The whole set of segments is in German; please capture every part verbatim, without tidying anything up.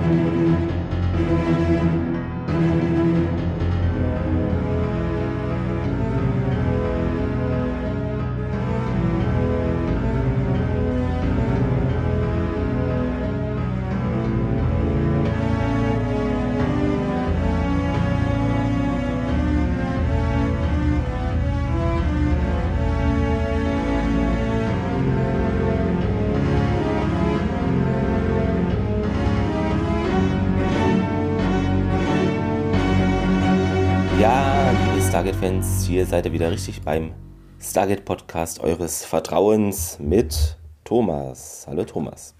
Stargate-Fans, hier seid ihr wieder richtig beim Stargate-Podcast eures Vertrauens mit Thomas. Hallo Thomas.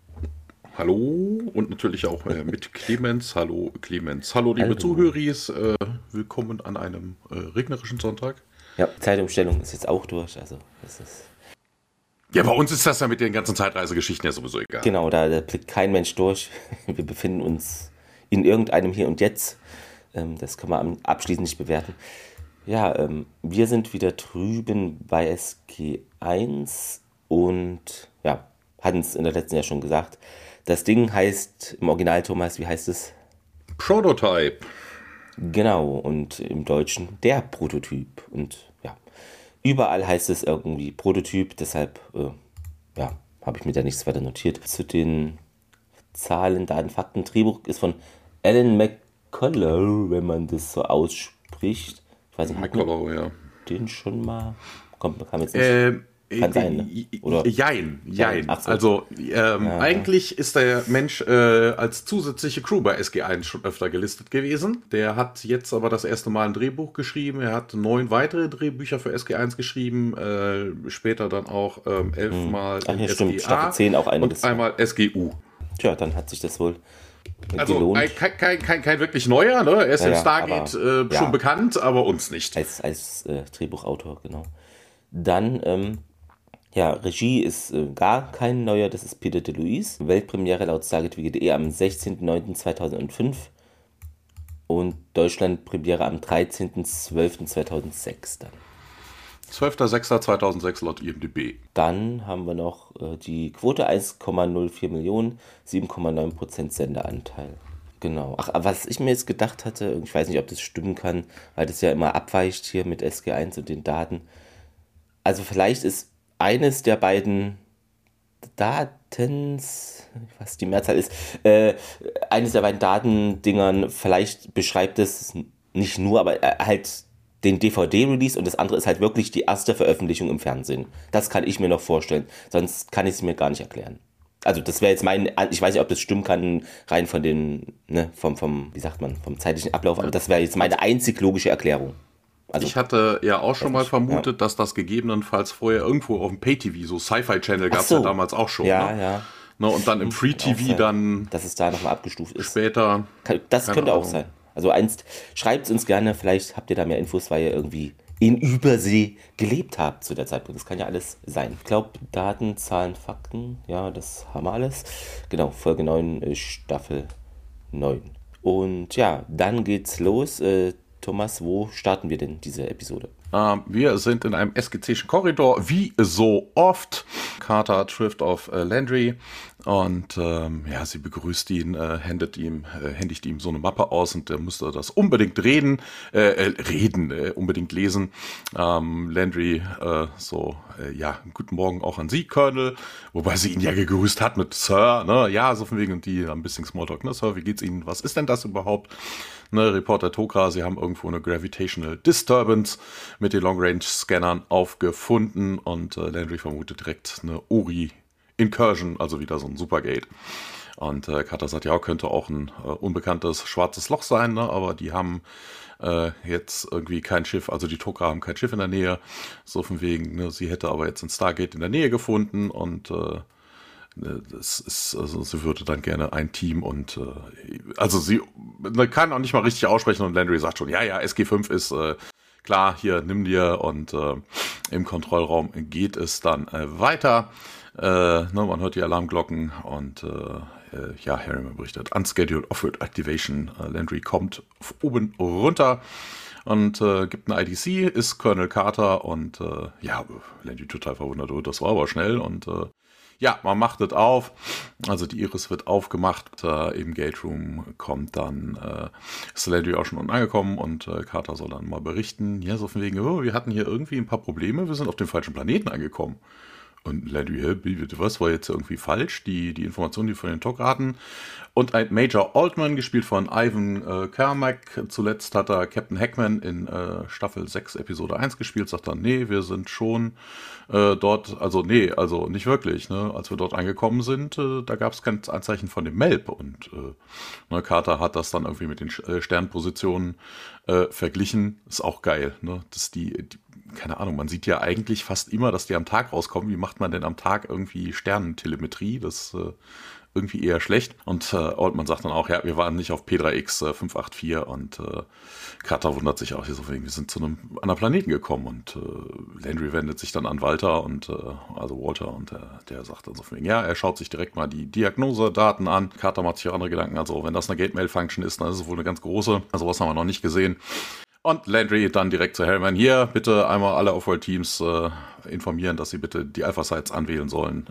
Hallo und natürlich auch äh, mit Clemens. Hallo Clemens. Hallo liebe Hallo. Zuhöris. Äh, willkommen an einem äh, regnerischen Sonntag. Ja, Zeitumstellung ist jetzt auch durch. Also das ist Ja, bei uns ist das ja mit den ganzen Zeitreisegeschichten ja sowieso egal. Genau, da, da blickt kein Mensch durch. Wir befinden uns in irgendeinem Hier und Jetzt. Ähm, das kann man abschließend nicht bewerten. Ja, ähm, wir sind wieder drüben bei S G eins und ja, hatten es in der letzten Jahr schon gesagt. Das Ding heißt im Original, Thomas, wie heißt es? Prototype. Genau, und im Deutschen der Prototyp. Und ja, überall heißt es irgendwie Prototyp, deshalb äh, ja, habe ich mir da nichts weiter notiert. Zu den Zahlen, Daten, Fakten. Drehbuch ist von Alan McCullough, wenn man das so ausspricht. Ich weiß nicht, McCullough, ja. Den schon mal? Kommt, kam jetzt nicht. Ähm, Kann sein, ne? Oder? Jein, jein. Ach so. Also ähm, Ja. eigentlich ist der Mensch äh, als zusätzliche Crew bei S G eins schon öfter gelistet gewesen. Der hat jetzt aber das erste Mal ein Drehbuch geschrieben. Er hat neun weitere Drehbücher für S G eins geschrieben. Äh, später dann auch ähm, elfmal Ach in ja, S G A stimmt. Staffel zehn auch einiges. und einmal S G U. Tja, dann hat sich das wohl Also gelohnt. ein, kein, kein, kein, kein wirklich neuer, ne? Er ist Ja, im ja, Stargate aber, äh, schon ja. bekannt, aber uns nicht. Als, als äh, Drehbuchautor, genau. Dann, ähm, ja, Regie ist äh, gar kein neuer, das ist Peter DeLuise. Weltpremiere laut Stargate W G punkt de am sechzehnten neunten zweitausendfünf und Deutschland-Premiere am dreizehnten zwölften zweitausendsechs dann. zwölfter sechster zweitausendsechs laut I M D B. Dann haben wir noch äh, die Quote eins Komma null vier Millionen, sieben Komma neun Prozent Senderanteil. Genau. Ach, was ich mir jetzt gedacht hatte, ich weiß nicht, ob das stimmen kann, weil das ja immer abweicht hier mit S G eins und den Daten. Also vielleicht ist eines der beiden Datens, was die Mehrzahl ist, äh, eines der beiden Datendingern, vielleicht beschreibt es nicht nur, aber äh, halt den D V D-Release und das andere ist halt wirklich die erste Veröffentlichung im Fernsehen. Das kann ich mir noch vorstellen, sonst kann ich es mir gar nicht erklären. Also das wäre jetzt mein, ich weiß nicht, ob das stimmen kann, rein von den, ne, vom, vom, wie sagt man, vom zeitlichen Ablauf, aber das wäre jetzt meine einzig logische Erklärung. Also, ich hatte ja auch schon mal nicht, vermutet, ja. dass das gegebenenfalls vorher irgendwo auf dem Pay-T V, so Sci-Fi-Channel gab es so. ja damals auch schon. Ja, ne? ja. Ne, und dann im Free-T V dann dass es da nochmal abgestuft ist. später. Das keine könnte auch Ahnung. sein. Also einst, schreibt es uns gerne, vielleicht habt ihr da mehr Infos, weil ihr irgendwie in Übersee gelebt habt zu der Zeit. Das kann ja alles sein. Ich glaube, Daten, Zahlen, Fakten, ja, das haben wir alles. Genau, Folge neun, äh, Staffel neun. Und ja, dann geht's los. Äh, Thomas, wo starten wir denn diese Episode? Ähm, wir sind in einem S G C-schen Korridor, wie so oft. Carter trifft auf äh, Landry und ähm, ja, sie begrüßt ihn, äh, händigt ihm, äh, händigt ihm so eine Mappe aus und er müsste das unbedingt reden, äh, äh, reden, äh, unbedingt lesen. Ähm, Landry, äh, so, äh, ja, guten Morgen auch an Sie, Colonel, wobei sie ihn ja gegrüßt hat mit Sir, ne, ja, so von wegen und die ein bisschen Smalltalk, ne, Sir, wie geht's Ihnen, was ist denn das überhaupt? Ne, Reporter Tokra, sie haben irgendwo eine Gravitational Disturbance mit den Long-Range-Scannern aufgefunden und äh, Landry vermutet direkt eine Ori-Incursion, also wieder so ein Supergate. Und äh, Carter sagt, ja, könnte auch ein äh, unbekanntes schwarzes Loch sein, ne? Aber die haben äh, jetzt irgendwie kein Schiff, also die Tokra haben kein Schiff in der Nähe, so von wegen, ne? Sie hätte aber jetzt ein Stargate in der Nähe gefunden und äh, das ist, also sie würde dann gerne ein Team und äh, also sie kann auch nicht mal richtig aussprechen und Landry sagt schon, ja, ja, S G fünf ist äh, klar, hier, nimm dir und äh, im Kontrollraum geht es dann äh, weiter. Äh, ne, man hört die Alarmglocken und äh, äh, ja, Harriman berichtet, Unscheduled Offroad Activation, äh, Landry kommt oben runter und äh, gibt eine I D C, ist Colonel Carter und äh, ja, Landry total verwundert, oh, das war aber schnell und äh, Ja, man macht es auf. Also die Iris wird aufgemacht. Äh, Im Gate Room kommt dann äh, ist Landry auch schon unten angekommen und äh, Carter soll dann mal berichten. Ja, so von wegen, oh, wir hatten hier irgendwie ein paar Probleme. Wir sind auf dem falschen Planeten angekommen. Und Landry, hä, was war jetzt irgendwie falsch? Die, die Informationen, die von den Talk hatten. Und ein Major Altman, gespielt von Ivan äh, Carmack. Zuletzt hat er Captain Hackman in äh, Staffel sechs, Episode eins gespielt. Sagt dann, nee, wir sind schon äh, dort, also nee, also nicht wirklich. Ne? Als wir dort angekommen sind, äh, da gab es kein Anzeichen von dem Melb. Und äh, ne, Carter hat das dann irgendwie mit den äh, Sternpositionen äh, verglichen. Ist auch geil, ne? Dass die, die keine Ahnung, man sieht ja eigentlich fast immer, dass die am Tag rauskommen. Wie macht man denn am Tag irgendwie Sternentelemetrie? Das ist äh, irgendwie eher schlecht. Und äh, Altman sagt dann auch, ja, wir waren nicht auf P drei X äh, fünf acht vier und äh, Carter wundert sich auch, hier so, wir sind zu einem anderen Planeten gekommen und äh, Landry wendet sich dann an Walter und äh, also Walter und äh, der sagt dann so, ja, er schaut sich direkt mal die Diagnosedaten an. Carter macht sich auch andere Gedanken, also wenn das eine Gate-Mail-Function ist, dann ist es wohl eine ganz große. Also was haben wir noch nicht gesehen. Und Landry dann direkt zu Harriman, hier, bitte einmal alle Offworld-Teams äh, informieren, dass sie bitte die Alpha-Sites anwählen sollen.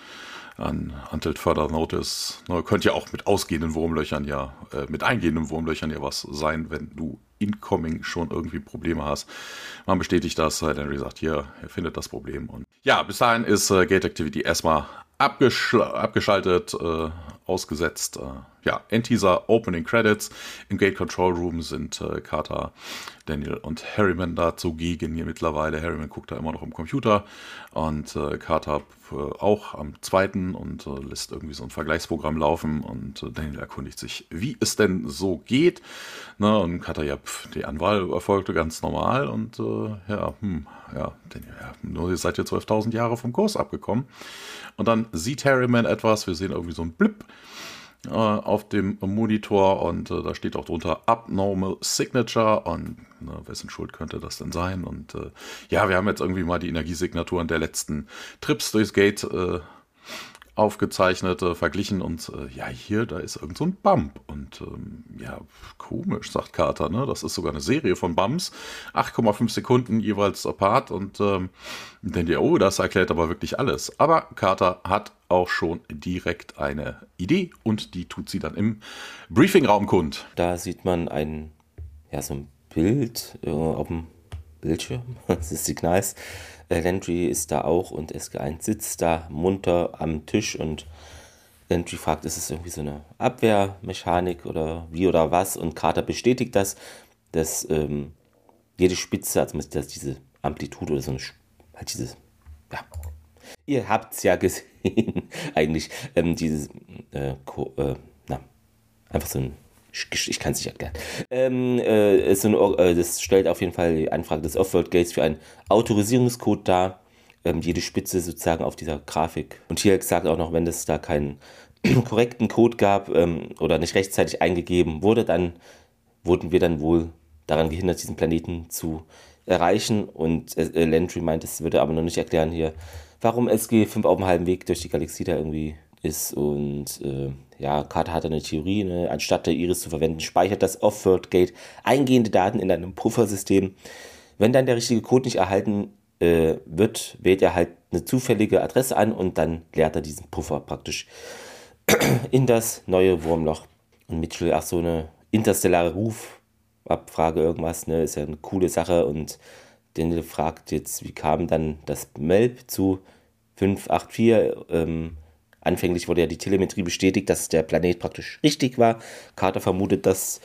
Äh, an Until Further Notice. Ne, könnte ja auch mit ausgehenden Wurmlöchern ja, äh, mit eingehenden Wurmlöchern ja was sein, wenn du incoming schon irgendwie Probleme hast. Man bestätigt das, äh, Landry sagt, hier, er findet das Problem. Und ja, bis dahin ist äh, Gate Activity erstmal abgesch- abgeschaltet, äh, ausgesetzt. Äh, ja, Endteaser, Opening Credits. Im Gate Control Room sind äh, Carter, Daniel und Harriman da zugegen hier mittlerweile. Harriman guckt da immer noch im Computer und äh, Carter äh, auch am zweiten und äh, lässt irgendwie so ein Vergleichsprogramm laufen und äh, Daniel erkundigt sich, wie es denn so geht. Na, und Carter, ja, pf, die Anwahl erfolgte ganz normal und äh, ja, hm, ja, Daniel, ja, nur ihr seid ihr zwölftausend Jahre vom Kurs abgekommen. Und dann sieht Harriman etwas, wir sehen irgendwie so einen Blip äh, auf dem Monitor und äh, da steht auch drunter Abnormal Signature und ne, wessen Schuld könnte das denn sein? Und äh, ja, wir haben jetzt irgendwie mal die Energiesignaturen der letzten Trips durchs Gate äh, aufgezeichnet, äh, verglichen und äh, ja, hier, da ist irgend so ein Bump und ähm, ja, komisch, sagt Carter, ne? Das ist sogar eine Serie von Bumps, acht Komma fünf Sekunden jeweils apart und ähm, denkt ihr, oh, das erklärt aber wirklich alles. Aber Carter hat auch schon direkt eine Idee und die tut sie dann im Briefingraum kund. Da sieht man ein, ja, so ein Bild äh, auf dem Bildschirm des Signals. Äh, Landry ist da auch und S G eins sitzt da munter am Tisch und Landry fragt, ist es irgendwie so eine Abwehrmechanik oder wie oder was? Und Carter bestätigt das, dass ähm, jede Spitze, also dass diese Amplitude oder so eine, halt dieses, ja, ihr habt es ja gesehen, eigentlich, ähm, dieses, äh, Ko- äh, na, einfach so ein, ich kann es nicht erklären. Ähm, äh, ist so ein, äh, das stellt auf jeden Fall die Anfrage des Offworld Gates für einen Autorisierungscode dar. Ähm, jede Spitze sozusagen auf dieser Grafik. Und hier sagt auch noch, wenn es da keinen korrekten Code gab ähm, oder nicht rechtzeitig eingegeben wurde, dann wurden wir dann wohl daran gehindert, diesen Planeten zu erreichen. Und äh, Landry meint, es würde aber noch nicht erklären hier, warum S G fünf auf dem halben Weg durch die Galaxie da irgendwie ist. Und äh, ja, Carter hat eine Theorie, ne? Anstatt der Iris zu verwenden, speichert das Offworld Gate eingehende Daten in einem Puffersystem. Wenn dann der richtige Code nicht erhalten äh, wird, wählt er halt eine zufällige Adresse an und dann leert er diesen Puffer praktisch in das neue Wurmloch. Und Mitchell, ach so eine interstellare Rufabfrage, irgendwas, ne, ist ja eine coole Sache. Und Daniel fragt jetzt, wie kam dann das Melb zu fünf acht vier? Ähm, anfänglich wurde ja die Telemetrie bestätigt, dass der Planet praktisch richtig war. Carter vermutet, dass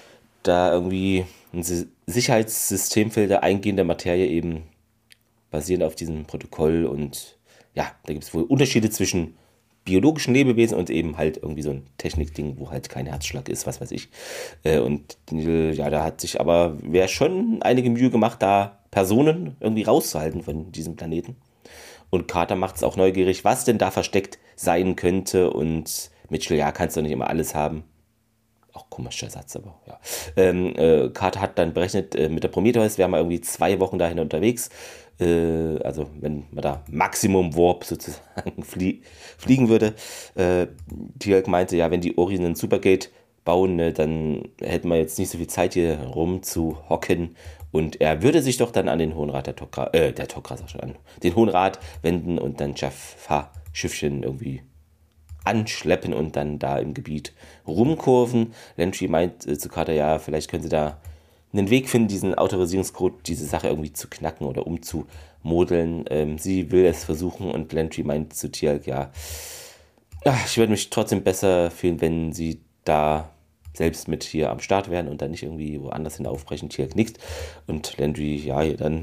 da irgendwie ein Sicherheitssystemfilter eingehender Materie eben basierend auf diesem Protokoll und ja, da gibt es wohl Unterschiede zwischen biologischen Lebewesen und eben halt irgendwie so ein Technikding, wo halt kein Herzschlag ist, was weiß ich. Und ja, da hat sich aber wer schon einige Mühe gemacht, da Personen irgendwie rauszuhalten von diesem Planeten. Und Carter macht es auch neugierig, was denn da versteckt sein könnte. Und Mitchell, ja, kannst du nicht immer alles haben. Auch komischer Satz, aber ja. Ähm, äh, Carter hat dann berechnet, äh, mit der Prometheus wären wir irgendwie zwei Wochen dahin unterwegs. Äh, also wenn man da Maximum Warp sozusagen flie- fliegen würde. Äh, Teal'c meinte, ja, wenn die Ori einen Supergate bauen, ne, dann hätten wir jetzt nicht so viel Zeit hier rum zu hocken und er würde sich doch dann an den Hohen Rat der Tok'ra, äh, der Tok'ra sag schon an, den Hohen Rat wenden und dann Jaffa-Schiffchen irgendwie anschleppen und dann da im Gebiet rumkurven. Landry meint äh, zu Carter, ja, vielleicht können sie da einen Weg finden, diesen Autorisierungscode, diese Sache irgendwie zu knacken oder umzumodeln. Ähm, sie will es versuchen und Landry meint zu Teal'c, ja, ach, ich würde mich trotzdem besser fühlen, wenn sie da selbst mit hier am Start wären und dann nicht irgendwie woanders hin aufbrechen. Teal'c nickt und Landry, ja, hier dann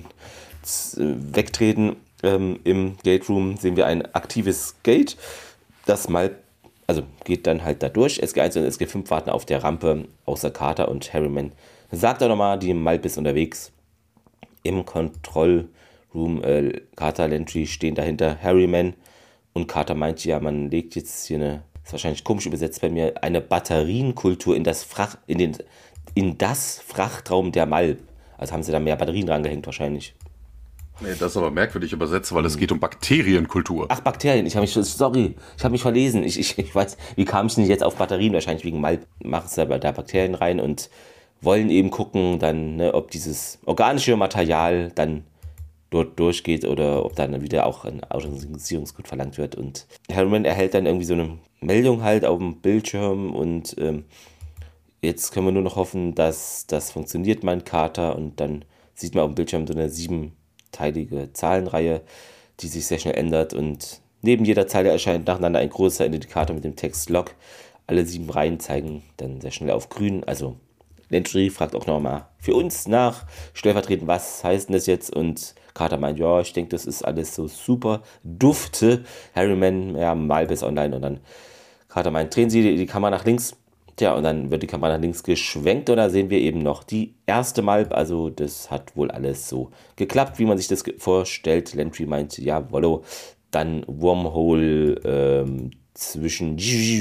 wegtreten. Ähm, Im Gate Room sehen wir ein aktives Gate, das mal, also geht dann halt da durch. S G eins und S G fünf warten auf der Rampe, außer Carter und Harriman. Sagt auch nochmal, die Malp ist unterwegs. Im Kontrollroom, äh, Carter, Landry stehen dahinter, Harriman. Und Carter meint, ja, man legt jetzt hier eine, ist wahrscheinlich komisch übersetzt bei mir, eine Batterienkultur in das Fracht, in den, in das Frachtraum der Malp. Also haben sie da mehr Batterien dran gehängt wahrscheinlich. Nee, das ist aber merkwürdig übersetzt, weil es geht um Bakterienkultur. Ach, Bakterien, ich habe mich, sorry, ich habe mich verlesen. Ich, ich, ich weiß, wie kam ich denn jetzt auf Batterien? Wahrscheinlich wegen Malp. Machen sie da Bakterien rein und wollen eben gucken, dann, ne, ob dieses organische Material dann dort durchgeht oder ob dann wieder auch ein Autorisierungscode verlangt wird. Und Harriman erhält dann irgendwie so eine Meldung halt auf dem Bildschirm und ähm, jetzt können wir nur noch hoffen, dass das funktioniert, meint Carter. Und dann sieht man auf dem Bildschirm so eine siebenteilige Zahlenreihe, die sich sehr schnell ändert und neben jeder Zeile erscheint nacheinander ein großer Indikator mit dem Text Log. Alle sieben Reihen zeigen dann sehr schnell auf grün, also Landry fragt auch nochmal für uns nach, stellvertretend, was heißt denn das jetzt? Und Carter meint, ja, ich denke, das ist alles so super dufte. Harriman, ja, Malp ist online und dann Carter meint, drehen Sie die, die Kamera nach links. Tja, und dann wird die Kamera nach links geschwenkt und da sehen wir eben noch die erste Malp. Also das hat wohl alles so geklappt, wie man sich das vorstellt. Landry meint, ja, wollo, dann Wormhole ähm, zwischen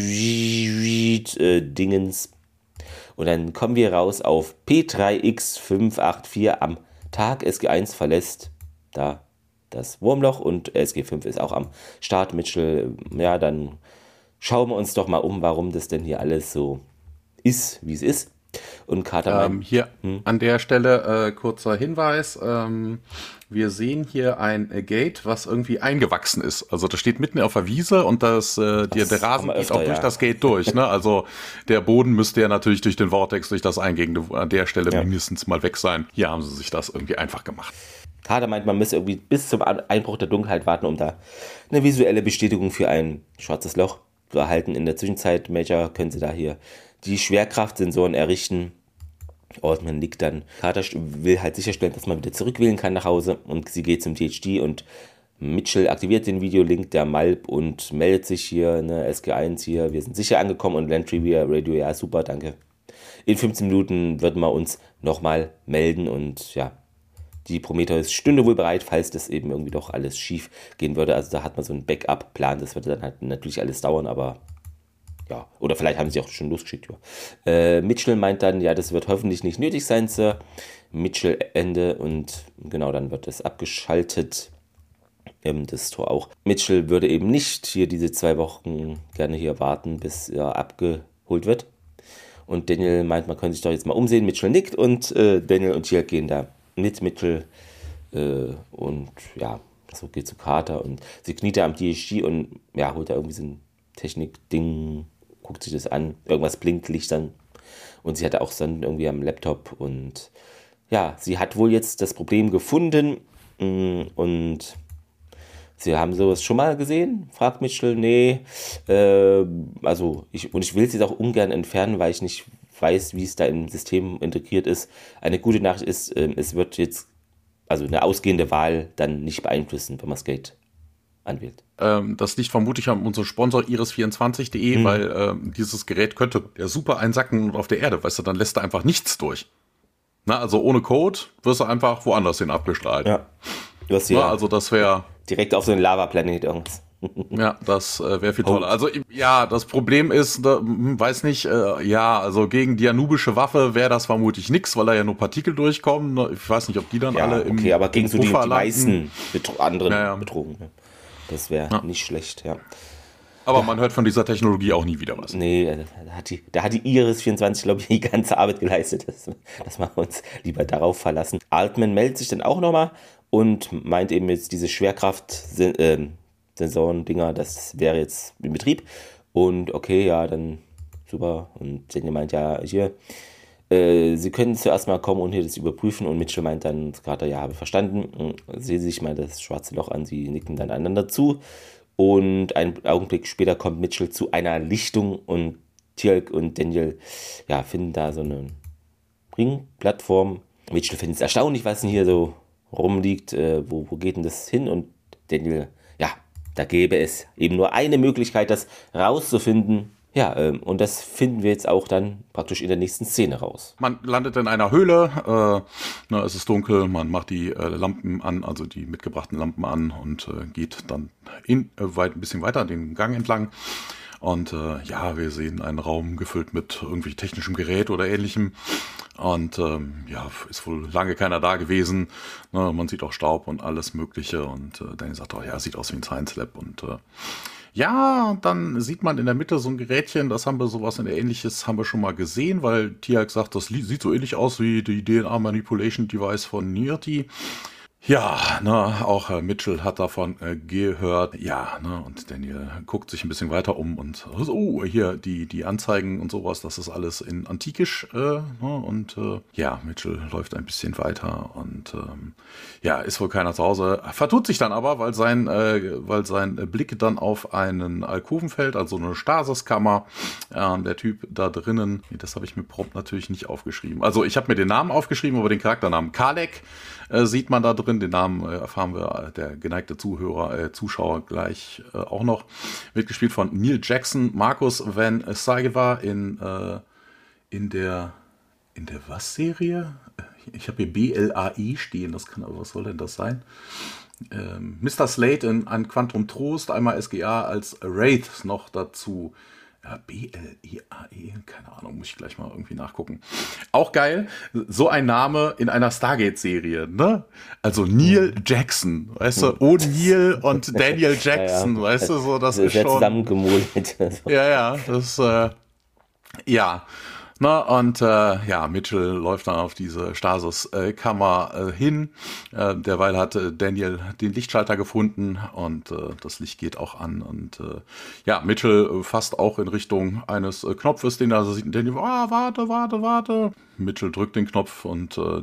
äh, Dingens. Und dann kommen wir raus auf P drei X fünf acht vier am Tag. S G eins verlässt da das Wurmloch und S G fünf ist auch am Start. Mitchell, ja, dann schauen wir uns doch mal um, warum das denn hier alles so ist, wie es ist. Und Carter ähm, hier hm? an der Stelle äh, kurzer Hinweis. Ähm, wir sehen hier ein äh, Gate, was irgendwie eingewachsen ist. Also das steht mitten auf der Wiese und das, äh, die, der Rasen geht auch ja. durch das Gate durch. Ne? Also der Boden müsste ja natürlich durch den Vortex, durch das Eingehende an der Stelle ja. mindestens mal weg sein. Hier haben sie sich das irgendwie einfach gemacht. Carter meint, man müsse irgendwie bis zum Einbruch der Dunkelheit warten, um da eine visuelle Bestätigung für ein schwarzes Loch zu erhalten. In der Zwischenzeit, Major, können sie da hier die Schwerkraftsensoren errichten. Ortman liegt dann. Carter will halt sicherstellen, dass man wieder zurückwählen kann nach Hause und sie geht zum D H D und Mitchell aktiviert den Videolink der Malp und meldet sich hier, ne, S G eins hier, wir sind sicher angekommen und Landry via Radio, ja super, danke. In fünfzehn Minuten würden wir uns nochmal melden und ja, die Prometheus stünde wohl bereit, falls das eben irgendwie doch alles schief gehen würde. Also da hat man so einen Backup-Plan, das würde dann halt natürlich alles dauern, aber ja, oder vielleicht haben sie auch schon losgeschickt. Ja. Äh, Mitchell meint dann, ja, das wird hoffentlich nicht nötig sein, Sir. Mitchell Ende und genau, dann wird es abgeschaltet. Ähm, das Tor auch. Mitchell würde eben nicht hier diese zwei Wochen gerne hier warten, bis er abgeholt wird. Und Daniel meint, man könnte sich doch jetzt mal umsehen. Mitchell nickt und äh, Daniel und Teal'c gehen da mit Mitchell. Äh, und ja, so geht zu Carter und sie kniet da am D H D und ja, holt da irgendwie so ein Technik-Ding, guckt sich das an, irgendwas blinkt, Licht dann und sie hat auch dann irgendwie am Laptop und ja, sie hat wohl jetzt das Problem gefunden und sie haben sowas schon mal gesehen, fragt Mitchell, nee, äh, also ich, und ich will es jetzt auch ungern entfernen, weil ich nicht weiß, wie es da im System integriert ist. Eine gute Nachricht ist, äh, es wird jetzt, also eine ausgehende Wahl dann nicht beeinflussen, wenn man Skate anwählt. Ähm, das liegt vermutlich an unserem Sponsor iris vierundzwanzig punkt de, mhm. weil ähm, dieses Gerät könnte der super einsacken auf der Erde, weißt du, dann lässt er einfach nichts durch. Na, also ohne Code wirst du einfach woanders hin abgestrahlt. Ja. Du hast ja Na, also das wäre direkt auf so einen Lava-Planet irgendwas. Ja, das äh, wäre viel toller. Also ja, das Problem ist, da, weiß nicht, äh, ja, also gegen die anubische Waffe wäre das vermutlich nix, weil da ja nur Partikel durchkommen. Ich weiß nicht, ob die dann ja, alle im okay, aber gegen so die, die meisten Betro- anderen ja, ja. Betrogen. Das wäre ja. nicht schlecht, ja. Aber man hört von dieser Technologie auch nie wieder was. Nee, da hat die, da hat die Iris vierundzwanzig, glaube ich, die ganze Arbeit geleistet. Das, das machen wir uns lieber darauf verlassen. Altman meldet sich dann auch nochmal und meint eben jetzt diese Schwerkraft-Sensoren-Dinger, das wäre jetzt in Betrieb. Und okay, ja, dann super. Und Daniel meint ja, hier, äh, sie können zuerst mal kommen und hier das überprüfen. Und Mitchell meint dann, Carter, ja, habe verstanden. Sehen sich mal das schwarze Loch an, sie nicken dann einander zu. Und einen Augenblick später kommt Mitchell zu einer Lichtung und Teal'c und Daniel ja, finden da so eine Ringplattform. Mitchell findet es erstaunlich, was denn hier so rumliegt. Äh, wo, wo geht denn das hin? Und Daniel, ja, da gäbe es eben nur eine Möglichkeit, das rauszufinden. Ja, ähm, und das finden wir jetzt auch dann praktisch in der nächsten Szene raus. Man landet in einer Höhle, äh, na, es ist dunkel, man macht die äh, Lampen an, also die mitgebrachten Lampen an und äh, geht dann in, äh, weit, ein bisschen weiter den Gang entlang. Und äh, ja, wir sehen einen Raum gefüllt mit irgendwie technischem Gerät oder ähnlichem. Und ähm, ja, ist wohl lange keiner da gewesen. Ne, man sieht auch Staub und alles Mögliche. Und äh, Daniel sagt auch, ja, sieht aus wie ein Science Lab. Und äh, ja, dann sieht man in der Mitte so ein Gerätchen, das haben wir sowas in der Ähnliches haben wir schon mal gesehen, weil Teal'c sagt, das sieht so ähnlich aus wie die D N A Manipulation Device von Nirti. Ja, ne, auch äh, Mitchell hat davon äh, gehört. Ja, ne, und Daniel guckt sich ein bisschen weiter um und oh, hier die die Anzeigen und sowas, das ist alles in Antikisch. Äh, ne, und äh, ja, Mitchell läuft ein bisschen weiter und ähm, ja, ist wohl keiner zu Hause. Vertut sich dann aber, weil sein äh, weil sein Blick dann auf einen Alkoven fällt, also eine Stasiskammer. Äh, der Typ da drinnen, das habe ich mir prompt natürlich nicht aufgeschrieben. Also ich habe mir den Namen aufgeschrieben, aber den Charakternamen Kalek äh, sieht man da drin. Den Namen äh, erfahren wir, äh, der geneigte Zuhörer, äh, Zuschauer gleich äh, auch noch. Wird gespielt von Neil Jackson, Marcus Van Saiva in, äh, in der, in der was-Serie? Ich habe hier B L A E stehen, das kann aber, was soll denn das sein? Ähm, Mister Slate in ein Quantum Trost, einmal S G A als Wraith noch dazu. Ja, B L E A E, keine Ahnung, muss ich gleich mal irgendwie nachgucken. Auch geil, so ein Name in einer Stargate-Serie, ne? Also Neil Jackson, weißt du, O'Neill und Daniel Jackson, ja, ja. Weißt du, so, das, das ist schon... zusammengemult. Ja, ja, das, äh, ja... Na, und äh, ja, Mitchell läuft dann auf diese Stasis-Kammer äh, hin. Äh, derweil hat äh, Daniel den Lichtschalter gefunden und äh, das Licht geht auch an. Und äh, ja, Mitchell fasst auch in Richtung eines äh, Knopfes, den er sieht. Daniel, ah, warte, warte, warte. Mitchell drückt den Knopf und äh,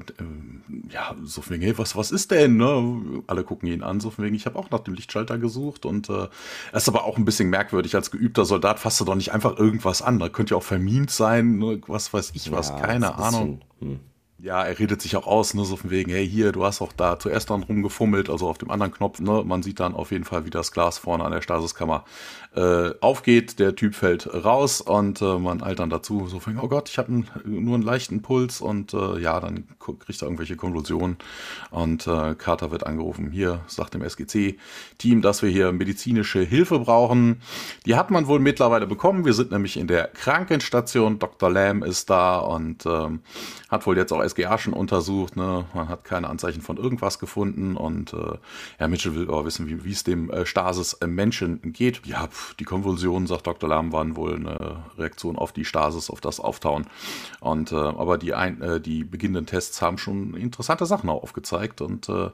ja, so von wegen, hey, was, was ist denn? Ne? Alle gucken ihn an, so von wegen, ich habe auch nach dem Lichtschalter gesucht. Und äh, es ist aber auch ein bisschen merkwürdig, als geübter Soldat fasst du doch nicht einfach irgendwas an. Da könnte ja auch vermint sein, ne? Was weiß ich was, ja, keine Ahnung. Hm. Ja, er redet sich auch aus, ne, so von wegen, hey, hier, du hast auch da zuerst dann rumgefummelt, also auf dem anderen Knopf, ne, man sieht dann auf jeden Fall, wie das Glas vorne an der Stasiskammer äh, aufgeht, der Typ fällt raus und äh, man eilt dann dazu, so von, oh Gott, ich habe nur einen leichten Puls und äh, ja, dann kriegt er irgendwelche Konvulsionen und äh, Carter wird angerufen, hier, sagt dem S G C-Team, dass wir hier medizinische Hilfe brauchen. Die hat man wohl mittlerweile bekommen, wir sind nämlich in der Krankenstation, Doktor Lamb ist da und ähm, hat wohl jetzt auch S G A schon untersucht, ne? Man hat keine Anzeichen von irgendwas gefunden und äh, Herr Mitchell will aber wissen, wie es dem äh, Stasis-Menschen geht. Ja, pf, die Konvulsionen, sagt Doktor Lamb, waren wohl eine Reaktion auf die Stasis, auf das Auftauen. Und äh, aber die, ein, äh, die beginnenden Tests haben schon interessante Sachen auch aufgezeigt und äh,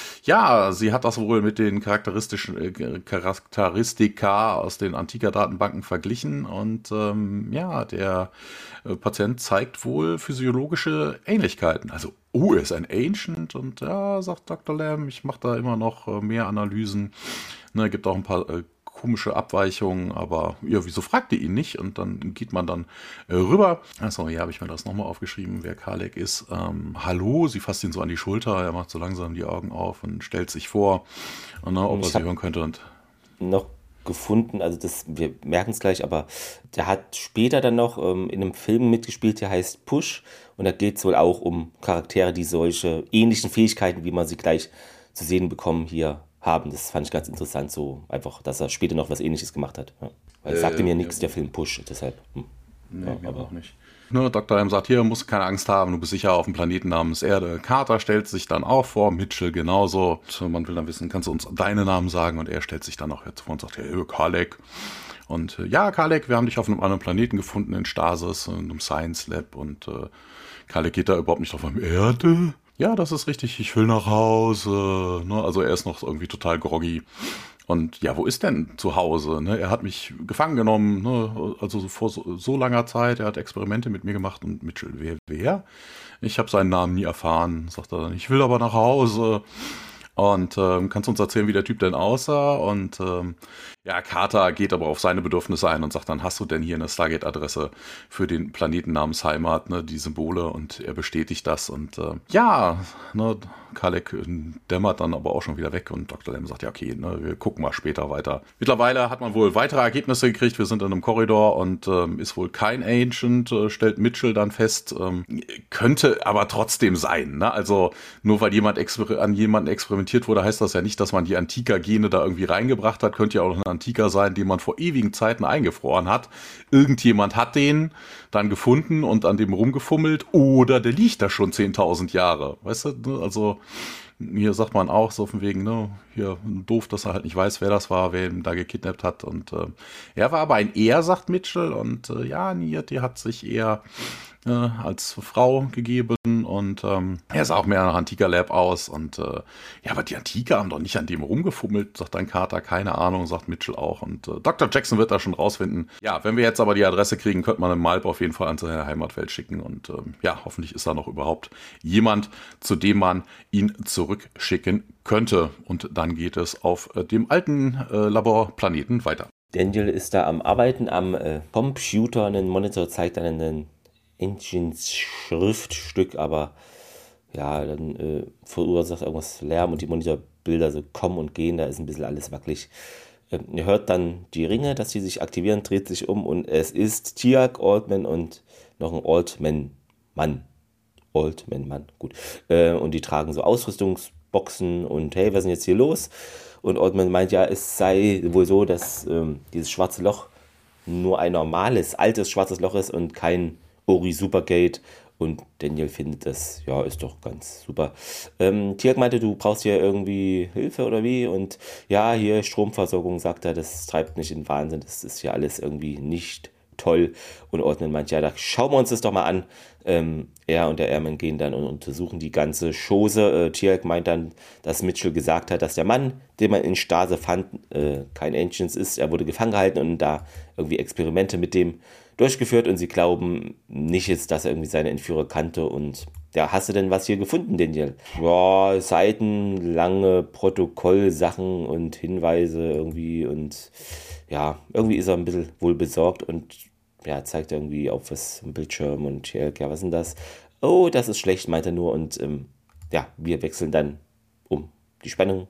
ja, sie hat das wohl mit den charakteristischen äh, Charakteristika aus den Antika-Datenbanken verglichen und ähm, ja, der äh, Patient zeigt wohl physiologische Ähnlichkeiten. Also, oh, er ist ein Ancient und ja, sagt Doktor Lamb, ich mache da immer noch äh, mehr Analysen. Ne, gibt auch ein paar äh, komische Abweichungen, aber ja, wieso fragt ihr ihn nicht? Und dann geht man dann äh, rüber. Achso, hier habe ich mir das nochmal aufgeschrieben, wer Kalek ist. Ähm, hallo, sie fasst ihn so an die Schulter, er macht so langsam die Augen auf und stellt sich vor, und, ne, ob er sie hören könnte. Und noch gefunden, also das, wir merken es gleich, aber der hat später dann noch ähm, in einem Film mitgespielt, der heißt Push, und da geht es wohl auch um Charaktere, die solche ähnlichen Fähigkeiten, wie man sie gleich zu sehen bekommen, hier haben. Das fand ich ganz interessant, so einfach, dass er später noch was Ähnliches gemacht hat. Ja. Weil es äh, sagte mir ja, nichts, ja. Der Film Push, deshalb. Hm. Nee, ja, mir aber auch nicht. Ne, Doktor M sagt, hier, musst keine Angst haben, du bist sicher auf dem Planeten namens Erde. Carter stellt sich dann auch vor, Mitchell genauso. Und man will dann wissen, kannst du uns deinen Namen sagen? Und er stellt sich dann auch jetzt vor und sagt, hey, Kalek. Und äh, ja, Kalek, wir haben dich auf einem anderen Planeten gefunden in Stasis, in einem Science Lab. Und äh, Kalek geht da überhaupt nicht drauf am Erde. Ja, das ist richtig, ich will nach Hause. Ne? Also er ist noch irgendwie total groggy. Und ja, wo ist denn zu Hause? Ne? Er hat mich gefangen genommen, ne? Also so vor so, so langer Zeit. Er hat Experimente mit mir gemacht. Und Mitchell, wer? wer? Ich habe seinen Namen nie erfahren. Sagt er dann, ich will aber nach Hause. Und ähm, kannst du uns erzählen, wie der Typ denn aussah? Und ähm, ja, Carter geht aber auf seine Bedürfnisse ein und sagt dann, hast du denn hier eine Stargate-Adresse für den Planeten namens Heimat, ne, die Symbole? Und er bestätigt das. Und äh, ja, ne, Kalek dämmert dann aber auch schon wieder weg und Doktor Lem sagt, ja okay, ne, wir gucken mal später weiter. Mittlerweile hat man wohl weitere Ergebnisse gekriegt, wir sind in einem Korridor und ähm, ist wohl kein Ancient, äh, stellt Mitchell dann fest, ähm, könnte aber trotzdem sein, ne? Also nur weil jemand exper- an jemanden experimentiert wurde, heißt das ja nicht, dass man die Antiker-Gene da irgendwie reingebracht hat, könnte ja auch ein Antiker sein, den man vor ewigen Zeiten eingefroren hat. Irgendjemand hat den dann gefunden und an dem rumgefummelt oder der liegt da schon zehntausend Jahre, weißt du, also hier sagt man auch so von wegen, ne, hier doof, dass er halt nicht weiß, wer das war, wer ihn da gekidnappt hat. Und äh, er war aber ein Er, sagt Mitchell. Und äh, ja, Niyati hat sich eher äh, als Frau gegeben. Und ähm, er sah auch mehr nach Antiker Lab aus. Und äh, ja, aber die Antiker haben doch nicht an dem rumgefummelt, sagt dann Carter. Keine Ahnung, sagt Mitchell auch. Und äh, Doktor Jackson wird da schon rausfinden. Ja, wenn wir jetzt aber die Adresse kriegen, könnte man einen Malp auf jeden Fall an seine Heimatwelt schicken. Und äh, ja, hoffentlich ist da noch überhaupt jemand, zu dem man ihn zurückschicken könnte. Und dann geht es auf äh, dem alten äh, Laborplaneten weiter. Daniel ist da am Arbeiten am äh, Computer. Ein Monitor zeigt dann ein Ancients Schriftstück, aber ja, dann äh, verursacht irgendwas Lärm und die Monitorbilder so kommen und gehen. Da ist ein bisschen alles wackelig. Ähm, ihr hört dann die Ringe, dass sie sich aktivieren, dreht sich um und es ist Tiak, Altman und noch ein Altman-Mann. Altman-Mann, gut. Äh, und die tragen so Ausrüstungsboxen und hey, was ist denn jetzt hier los? Und Altman meint ja, es sei wohl so, dass ähm, dieses schwarze Loch nur ein normales, altes schwarzes Loch ist und kein Ori Supergate. Und Daniel findet das, ja, ist doch ganz super. Ähm, Tiak meinte, du brauchst hier irgendwie Hilfe oder wie? Und ja, hier Stromversorgung, sagt er, das treibt mich in Wahnsinn. Das ist ja alles irgendwie nicht toll. Und Altman meint, ja, da schauen wir uns das doch mal an. Ähm, er und der Airman gehen dann und untersuchen die ganze Chose. Äh, Tiak meint dann, dass Mitchell gesagt hat, dass der Mann, den man in Stase fand, äh, kein Ancients ist. Er wurde gefangen gehalten und da irgendwie Experimente mit dem durchgeführt und sie glauben nicht jetzt, dass er irgendwie seine Entführer kannte. Und ja, hast du denn was hier gefunden, Daniel? Ja, seitenlange Protokollsachen und Hinweise irgendwie und ja, irgendwie ist er ein bisschen wohl besorgt und ja, zeigt irgendwie auf was im Bildschirm und ja, was ist denn das? Oh, das ist schlecht, meint er nur und ähm, ja, wir wechseln dann um die Spannung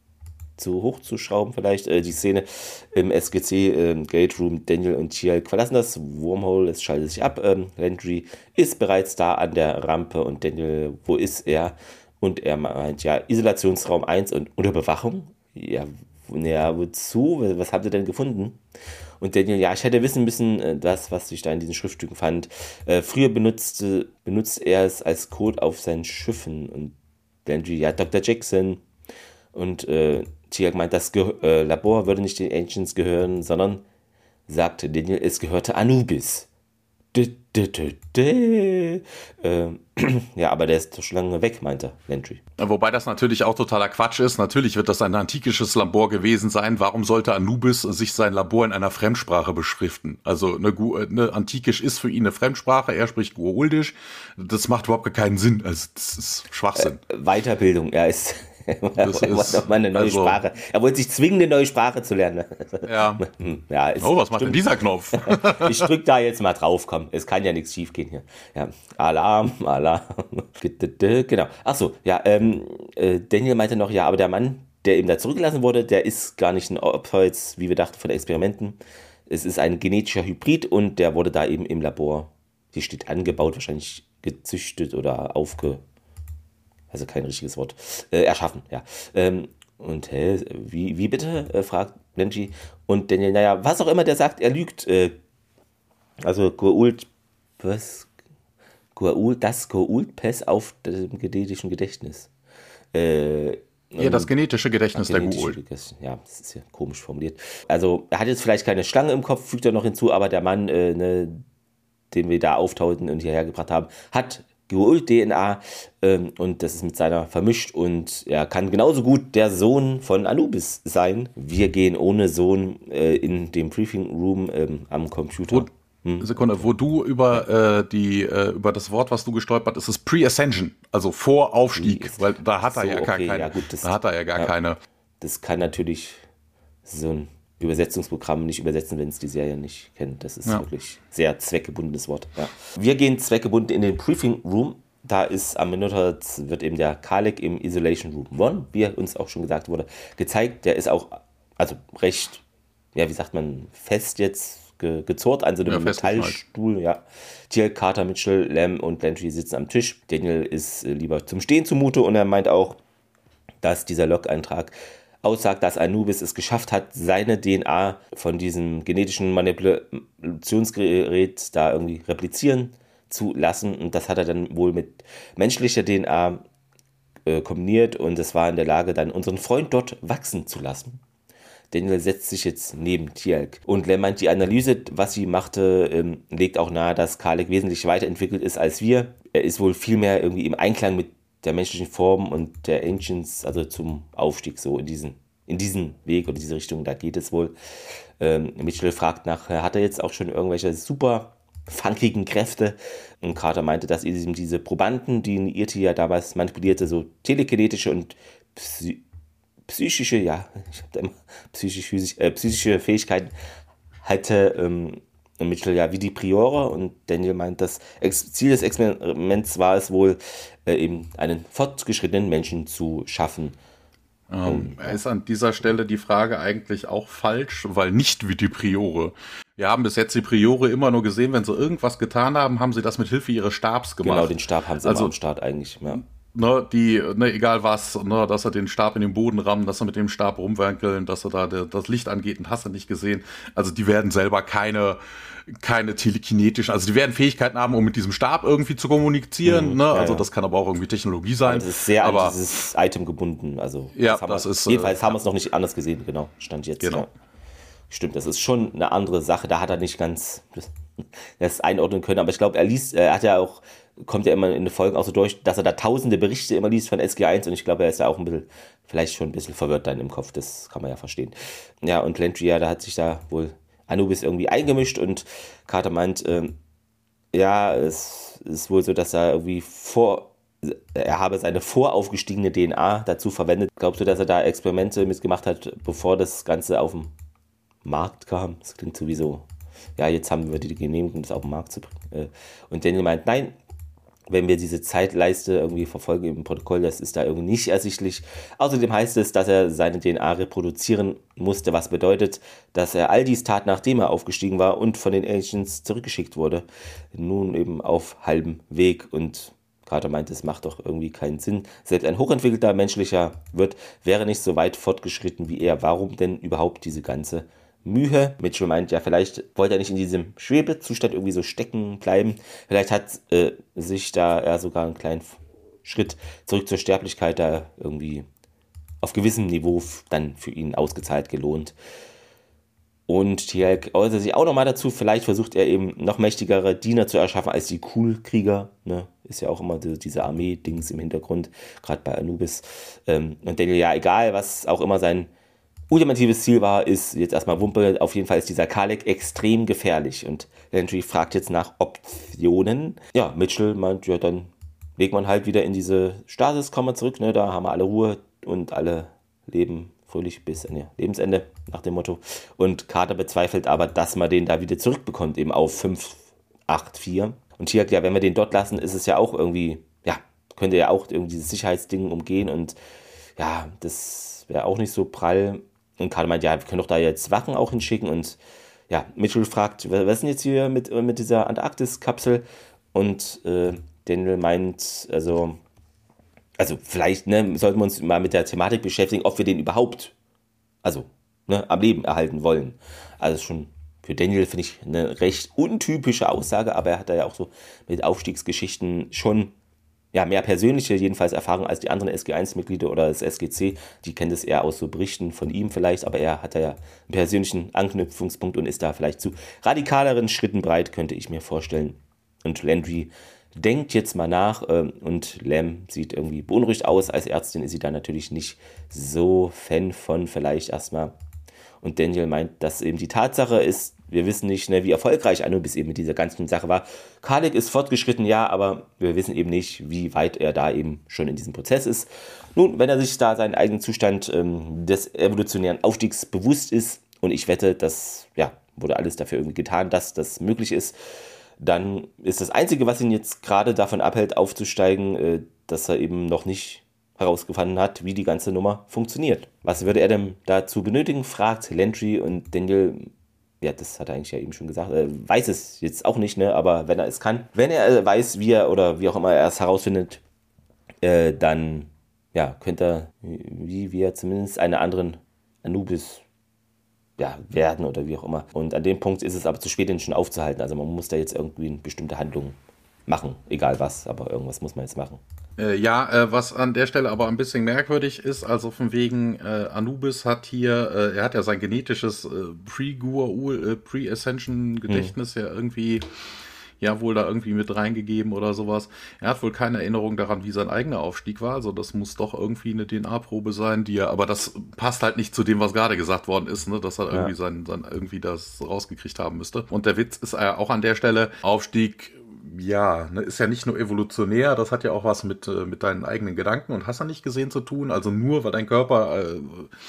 zu hoch zu schrauben vielleicht. Äh, die Szene im S G C äh, Gate Room, Daniel und Tiak verlassen das Wormhole, es schaltet sich ab. Ähm, Landry ist bereits da an der Rampe und Daniel, wo ist er? Und er meint, ja, Isolationsraum eins und unter Bewachung? Ja, ja, wozu? Was habt ihr denn gefunden? Und Daniel, ja, ich hätte wissen müssen, das, was ich da in diesen Schriftstücken fand. Äh, früher benutzte, benutzt er es als Code auf seinen Schiffen. Und Landry, ja, Doktor Jackson. Und äh, Tiak meint, das Ge- äh, Labor würde nicht den Ancients gehören, sondern, sagte Daniel, es gehörte Anubis. D -d -d -d äh, ja, aber der ist doch schon lange weg, meinte Landry. Wobei das natürlich auch totaler Quatsch ist. Natürlich wird das ein antikisches Labor gewesen sein. Warum sollte Anubis sich sein Labor in einer Fremdsprache beschriften? Also eine, eine Antikisch ist für ihn eine Fremdsprache. Er spricht Goa'uldisch. Das macht überhaupt keinen Sinn. Also das ist Schwachsinn. Äh, Weiterbildung, er ist... Das er ist wollte mal eine neue also, Sprache. Er wollte sich zwingen, eine neue Sprache zu lernen. Ja. Ja, ist, oh, was macht stimmt. denn dieser Knopf? Ich drück da jetzt mal drauf, komm. Es kann ja nichts schief gehen hier. Ja. Alarm, Alarm. Genau. Achso, ja, ähm, äh, Daniel meinte noch, ja, aber der Mann, der eben da zurückgelassen wurde, der ist gar nicht ein Opfer jetzt, wie wir dachten, von Experimenten. Es ist ein genetischer Hybrid und der wurde da eben im Labor, hier steht angebaut, wahrscheinlich gezüchtet oder aufge... Also kein richtiges Wort. Äh, erschaffen, ja. Ähm, und hä, wie, wie bitte? Äh, fragt Landry. Und Daniel, naja, was auch immer der sagt, er lügt. Äh, also Goa'uld, was? Goa'uld, das Goa'uld-Pes auf dem genetischen Gedächtnis. Äh, Ja, das genetische Gedächtnis der Goa'uld. Ja, das ist ja komisch formuliert. Also, er hat jetzt vielleicht keine Schlange im Kopf, fügt er noch hinzu, aber der Mann, äh, ne, den wir da auftauten und hierher gebracht haben, hat Goa'uld-D N A ähm, und das ist mit seiner vermischt und er kann genauso gut der Sohn von Anubis sein. Wir gehen ohne Sohn äh, in dem Briefing Room ähm, am Computer. Und Sekunde, wo du über äh, die äh, über das Wort, was du gestolpert, ist es Pre-Ascension, also vor Aufstieg, weil da hat er so, ja gar okay, keine, ja gut, das, da hat er ja gar ja, keine. Das kann natürlich so ein Übersetzungsprogramm nicht übersetzen, wenn es die Serie nicht kennt. Das ist ja. wirklich sehr zweckgebundenes Wort. Ja. Wir gehen zweckgebunden in den Briefing Room. Da ist am Minotaur wird eben der Kalek im Isolation Room eins, wie uns auch schon gesagt wurde, gezeigt. Der ist auch also recht, ja wie sagt man, fest jetzt Ge- gezurrt an so einem ja, Metallstuhl, ja. Teal'c, Carter, Mitchell, Lem und Landry sitzen am Tisch. Daniel ist äh, lieber zum Stehen zumute und er meint auch, dass dieser Log-Eintrag aussagt, dass Anubis es geschafft hat, seine D N A von diesem genetischen Manipulationsgerät da irgendwie replizieren zu lassen und das hat er dann wohl mit menschlicher D N A äh, kombiniert und es war in der Lage, dann unseren Freund dort wachsen zu lassen. Daniel setzt sich jetzt neben Teal'c. Und Lem meint, die Analyse, was sie machte, ähm, legt auch nahe, dass Kalek wesentlich weiterentwickelt ist als wir. Er ist wohl viel mehr irgendwie im Einklang mit der menschlichen Form und der Ancients, also zum Aufstieg so in diesen, in diesen Weg oder diese Richtung, da geht es wohl. Ähm, Mitchell fragt nach, hat er jetzt auch schon irgendwelche super funkigen Kräfte? Und Carter meinte, dass ihm diese Probanden, die Irti ja damals manipulierte, so telekinetische und psy- psychische, ja, ich habe da immer psychisch, physisch, äh, psychische Fähigkeiten hatte ähm, Mitchell ja wie die Priore und Daniel meint, das Ex- Ziel des Experiments war es wohl, äh, eben einen fortgeschrittenen Menschen zu schaffen. Ähm, um, ist an dieser Stelle die Frage eigentlich auch falsch, weil nicht wie die Priore. Wir haben bis jetzt die Priore immer nur gesehen, wenn sie irgendwas getan haben, haben sie das mit Hilfe ihres Stabs gemacht. Genau, den Stab haben sie also, immer am Start eigentlich, ja. Ne, die, ne, egal was, ne, dass er den Stab in den Boden rammen, dass er mit dem Stab rumwankeln, dass er da der, das Licht angeht und hast du nicht gesehen. Also die werden selber keine, keine telekinetischen, also die werden Fähigkeiten haben, um mit diesem Stab irgendwie zu kommunizieren. Mhm, ne? Ja, also ja. Das kann aber auch irgendwie Technologie sein. Das ist sehr aber, an dieses Item gebunden. Also ja, das, das wir, ist, jedenfalls äh, haben wir es noch nicht anders gesehen, genau, stand jetzt. Genau. Ja. Stimmt, das ist schon eine andere Sache. Da hat er nicht ganz das einordnen können, aber ich glaube, er liest, er hat ja auch kommt ja immer in den Folgen auch so durch, dass er da tausende Berichte immer liest von S G eins und ich glaube, er ist ja auch ein bisschen, vielleicht schon ein bisschen verwirrt dann im Kopf, das kann man ja verstehen. Ja, und Landry, ja, da hat sich da wohl Anubis irgendwie eingemischt und Carter meint, ähm, ja, es ist wohl so, dass er irgendwie vor, er habe seine voraufgestiegene D N A dazu verwendet. Glaubst du, dass er da Experimente mitgemacht hat, bevor das Ganze auf den Markt kam? Das klingt sowieso, ja, jetzt haben wir die Genehmigung, das auf den Markt zu bringen. Und Daniel meint, nein, wenn wir diese Zeitleiste irgendwie verfolgen im Protokoll, das ist da irgendwie nicht ersichtlich. Außerdem heißt es, dass er seine D N A reproduzieren musste, was bedeutet, dass er all dies tat, nachdem er aufgestiegen war und von den Ancients zurückgeschickt wurde. Nun eben auf halbem Weg und Carter meint, es macht doch irgendwie keinen Sinn. Selbst ein hochentwickelter menschlicher Wirt wäre nicht so weit fortgeschritten wie er. Warum denn überhaupt diese ganze Mühe? Mitchell meint, ja, vielleicht wollte er nicht in diesem Schwebezustand irgendwie so stecken bleiben. Vielleicht hat äh, sich da er sogar einen kleinen Schritt zurück zur Sterblichkeit da irgendwie auf gewissem Niveau dann für ihn ausgezahlt gelohnt. Und Teal'c äußert sich auch nochmal dazu, vielleicht versucht er eben noch mächtigere Diener zu erschaffen als die Cool-Krieger, ne? Ist ja auch immer diese, diese Armee-Dings im Hintergrund, gerade bei Anubis. Ähm, und Daniel, ja, egal, was auch immer sein ultimatives Ziel war, ist jetzt erstmal Wumpe. Auf jeden Fall ist dieser Kalek extrem gefährlich. Und Landry fragt jetzt nach Optionen. Ja, Mitchell meint, ja, dann legt man halt wieder in diese Stasis, kommen wir zurück. Ne? Da haben wir alle Ruhe und alle leben fröhlich bis an ihr Lebensende, nach dem Motto. Und Carter bezweifelt aber, dass man den da wieder zurückbekommt, eben auf fünf acht vier. Und hier, ja, wenn wir den dort lassen, ist es ja auch irgendwie, ja, könnte ja auch irgendwie dieses Sicherheitsding umgehen. Und ja, das wäre auch nicht so prall. Und Carter meint, ja, wir können doch da jetzt Wachen auch hinschicken. Und ja, Mitchell fragt, was ist denn jetzt hier mit, mit dieser Antarktis-Kapsel? Und äh, Daniel meint, also, also vielleicht ne, sollten wir uns mal mit der Thematik beschäftigen, ob wir den überhaupt, also ne, am Leben erhalten wollen. Also schon für Daniel finde ich eine recht untypische Aussage, aber er hat da ja auch so mit Aufstiegsgeschichten schon ja, mehr persönliche jedenfalls Erfahrung als die anderen S G eins Mitglieder oder das S G C. Die kennt es eher aus so Berichten von ihm vielleicht, aber er hat ja einen persönlichen Anknüpfungspunkt und ist da vielleicht zu radikaleren Schritten bereit, könnte ich mir vorstellen. Und Landry denkt jetzt mal nach äh, und Lem sieht irgendwie beunruhigt aus. Als Ärztin ist sie da natürlich nicht so Fan von vielleicht erstmal. Und Daniel meint, dass eben die Tatsache ist, wir wissen nicht, ne, wie erfolgreich Anubis eben mit dieser ganzen Sache war. Khalek ist fortgeschritten, ja, aber wir wissen eben nicht, wie weit er da eben schon in diesem Prozess ist. Nun, wenn er sich da seinen eigenen Zustand ähm, des evolutionären Aufstiegs bewusst ist, und ich wette, das ja, wurde alles dafür irgendwie getan, dass das möglich ist, dann ist das Einzige, was ihn jetzt gerade davon abhält, aufzusteigen, äh, dass er eben noch nicht herausgefunden hat, wie die ganze Nummer funktioniert. Was würde er denn dazu benötigen, fragt Landry, und Daniel, ja, das hat er eigentlich ja eben schon gesagt, äh, weiß es jetzt auch nicht, ne, aber wenn er es kann, wenn er äh, weiß, wie er oder wie auch immer er es herausfindet, äh, dann, ja, könnte er, wie wir zumindest einen anderen Anubis ja, werden oder wie auch immer. Und an dem Punkt ist es aber zu spät, ihn schon aufzuhalten. Also man muss da jetzt irgendwie eine bestimmte Handlung machen, egal was, aber irgendwas muss man jetzt machen. Äh, ja, äh, was an der Stelle aber ein bisschen merkwürdig ist, also von wegen äh, Anubis hat hier, äh, er hat ja sein genetisches äh, Pre-Gua'ul, äh, Pre-Ascension-Gedächtnis hm. ja irgendwie ja wohl da irgendwie mit reingegeben oder sowas. Er hat wohl keine Erinnerung daran, wie sein eigener Aufstieg war, also das muss doch irgendwie eine D N A-Probe sein, die er, aber das passt halt nicht zu dem, was gerade gesagt worden ist, ne, dass er irgendwie ja. sein, sein irgendwie das rausgekriegt haben müsste. Und der Witz ist ja auch an der Stelle, Aufstieg, ja, ne, ist ja nicht nur evolutionär, das hat ja auch was mit, äh, mit deinen eigenen Gedanken und hast du nicht gesehen zu tun, also nur, weil dein Körper äh,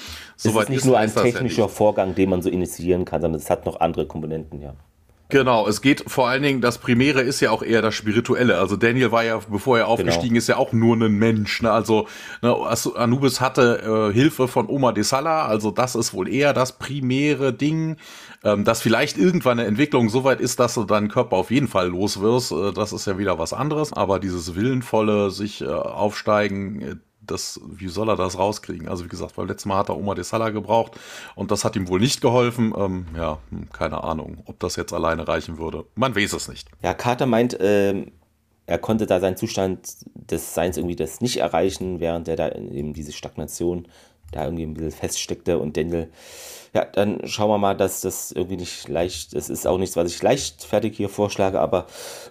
so weit ist. Es ist nicht nur ein technischer ja Vorgang, den man so initiieren kann, sondern es hat noch andere Komponenten, ja. Genau, es geht vor allen Dingen, das Primäre ist ja auch eher das Spirituelle. Also Daniel war ja, bevor er aufgestiegen genau. ist, ja auch nur ein Mensch. Ne? Also ne, Anubis hatte äh, Hilfe von Oma de Sala, also das ist wohl eher das primäre Ding, ähm, dass vielleicht irgendwann eine Entwicklung so weit ist, dass du deinen Körper auf jeden Fall los wirst. Äh, das ist ja wieder was anderes. Aber dieses willenvolle, sich äh, aufsteigen, äh, Das, wie soll er das rauskriegen? Also wie gesagt, beim letzten Mal hat er Oma de Sala gebraucht und das hat ihm wohl nicht geholfen. Ähm, ja, keine Ahnung, ob das jetzt alleine reichen würde. Man weiß es nicht. Ja, Carter meint, äh, er konnte da seinen Zustand des Seins irgendwie das nicht erreichen, während er da eben diese Stagnation da irgendwie ein bisschen feststeckte. Und Daniel, ja, dann schauen wir mal, dass das irgendwie nicht leicht, das ist auch nichts, was ich leichtfertig hier vorschlage, aber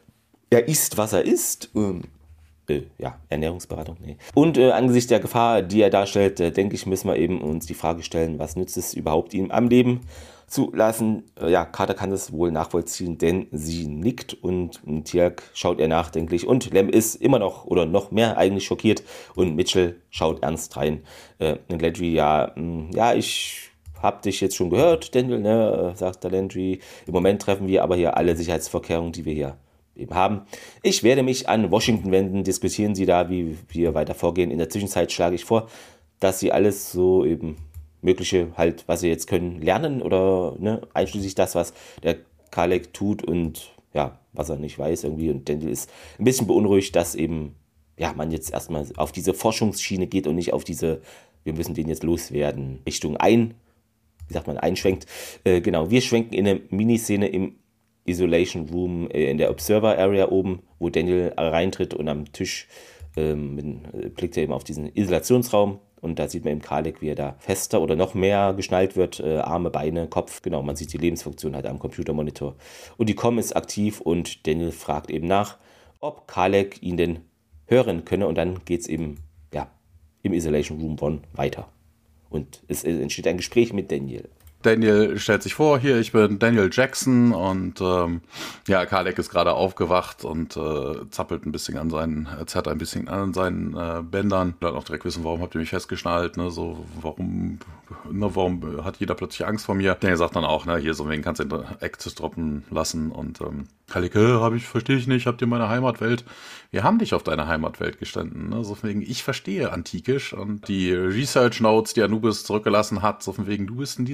er isst, was er isst. Ähm, Äh, ja, Ernährungsberatung, nee. Und äh, angesichts der Gefahr, die er darstellt, äh, denke ich, müssen wir eben uns die Frage stellen, was nützt es überhaupt, ihn am Leben zu lassen? Äh, ja, Carter kann das wohl nachvollziehen, denn sie nickt und Teal'c schaut ihr nachdenklich und Lem ist immer noch oder noch mehr eigentlich schockiert und Mitchell schaut ernst rein. Äh, und Landry, ja, mh, ja, ich hab dich jetzt schon gehört, Daniel, ne, sagt der Landry. Im Moment treffen wir aber hier alle Sicherheitsvorkehrungen, die wir hier eben haben. Ich werde mich an Washington wenden, diskutieren Sie da, wie wir weiter vorgehen. In der Zwischenzeit schlage ich vor, dass Sie alles so eben Mögliche halt, was Sie jetzt können, lernen oder ne, einschließlich das, was der Khalek tut und ja, was er nicht weiß irgendwie. Und Daniel ist ein bisschen beunruhigt, dass eben ja, man jetzt erstmal auf diese Forschungsschiene geht und nicht auf diese, wir müssen den jetzt loswerden, Richtung ein, wie sagt man, einschwenkt. Äh, genau, wir schwenken in eine Miniszene im Isolation Room äh, in der Observer Area oben, wo Daniel reintritt und am Tisch ähm, mit, blickt er eben auf diesen Isolationsraum und da sieht man eben Khalek, wie er da fester oder noch mehr geschnallt wird, äh, Arme, Beine, Kopf, genau, man sieht die Lebensfunktion halt am Computermonitor. Und die Com ist aktiv und Daniel fragt eben nach, ob Khalek ihn denn hören könne und dann geht es eben, ja, im Isolation Room One weiter. Und es entsteht ein Gespräch mit Daniel. Daniel stellt sich vor, hier, ich bin Daniel Jackson und ähm, ja, Khalek ist gerade aufgewacht und äh, zappelt ein bisschen an seinen, zerrt ein bisschen an seinen äh, Bändern. Will auch direkt wissen, warum habt ihr mich festgeschnallt, ne, so, warum, ne, warum hat jeder plötzlich Angst vor mir? Daniel sagt dann auch, ne, hier, so wegen kannst du den Access droppen lassen und ähm, Khalek, äh, hab ich, verstehe ich nicht, habt ihr meine Heimatwelt? Wir haben dich auf deine Heimatwelt gestanden, ne, so von wegen, ich verstehe Antikisch und die Research Notes, die Anubis zurückgelassen hat, so von wegen, du bist in diesem Labor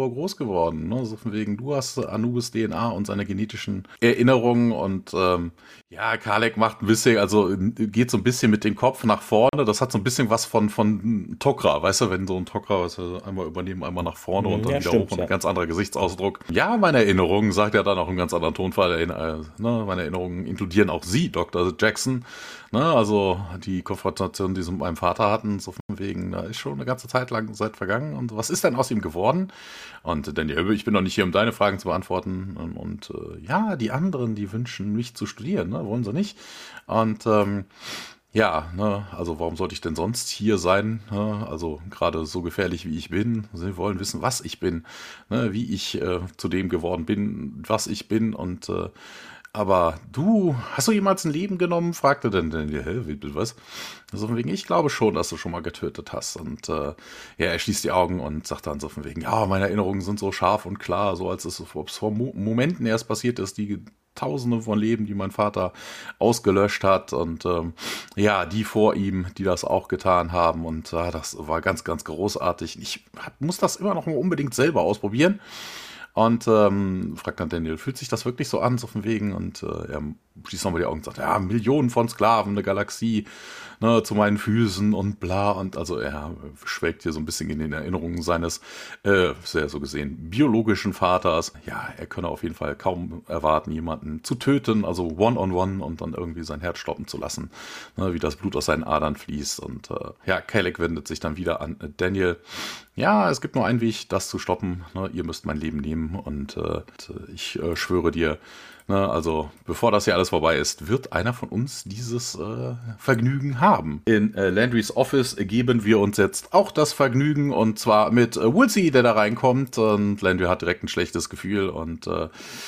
irgendwo groß geworden. Ne? So von wegen, du hast Anubis D N A und seine genetischen Erinnerungen und ähm, ja, Kalek macht ein bisschen, also geht so ein bisschen mit dem Kopf nach vorne. Das hat so ein bisschen was von, von Tok'ra, weißt du, wenn so ein Tok'ra, weißt du, einmal übernehmen, einmal nach vorne und dann ja, wieder stimmt, hoch und ja. ein ganz anderer Gesichtsausdruck. Ja, meine Erinnerungen, sagt er dann auch im ganz anderen Tonfall, äh, ne, meine Erinnerungen inkludieren auch Sie, Doktor Jackson. Ne, also die Konfrontation, die sie mit meinem Vater hatten, so von wegen, da ist schon eine ganze Zeit lang Zeit vergangen. Und was ist denn aus ihm geworden? Und Daniel, ich bin doch nicht hier, um deine Fragen zu beantworten. Und, und äh, ja, die anderen, die wünschen mich zu studieren, ne? Wollen sie nicht. Und ähm, ja, ne, also warum sollte ich denn sonst hier sein? Ne? Also gerade so gefährlich wie ich bin. Sie wollen wissen, was ich bin, ne? Wie ich äh, zu dem geworden bin, was ich bin. Und äh, aber du, hast du jemals ein Leben genommen? Fragte dann Daniel, hä, wie, was? So von wegen, ich glaube schon, dass du schon mal getötet hast. Und äh, ja, er schließt die Augen und sagt dann so von wegen, ja, meine Erinnerungen sind so scharf und klar, so als es, ob es vor Mo- Momenten erst passiert ist, die Tausende von Leben, die mein Vater ausgelöscht hat und ähm, ja, die vor ihm, die das auch getan haben und äh, das war ganz, ganz großartig. Ich hab, muss das immer noch mal unbedingt selber ausprobieren. Und ähm, fragt dann Daniel, fühlt sich das wirklich so an, so von wegen? Und äh, er schließt nochmal die Augen und sagt, ja, Millionen von Sklaven, eine Galaxie, ne, zu meinen Füßen und bla. Und also er schwelgt hier so ein bisschen in den Erinnerungen seines, äh, sehr so gesehen, biologischen Vaters. Ja, er könne auf jeden Fall kaum erwarten, jemanden zu töten, also one-on-one und dann irgendwie sein Herz stoppen zu lassen, ne, wie das Blut aus seinen Adern fließt. Und äh, ja, Kalek wendet sich dann wieder an Daniel. Ja, es gibt nur einen Weg, das zu stoppen. Ne, ihr müsst mein Leben nehmen und äh, ich äh, schwöre dir, ne, also bevor das hier alles vorbei ist, wird einer von uns dieses äh, Vergnügen haben. In äh, Landrys Office geben wir uns jetzt auch das Vergnügen und zwar mit äh, Woolsey, der da reinkommt und Landry hat direkt ein schlechtes Gefühl und äh,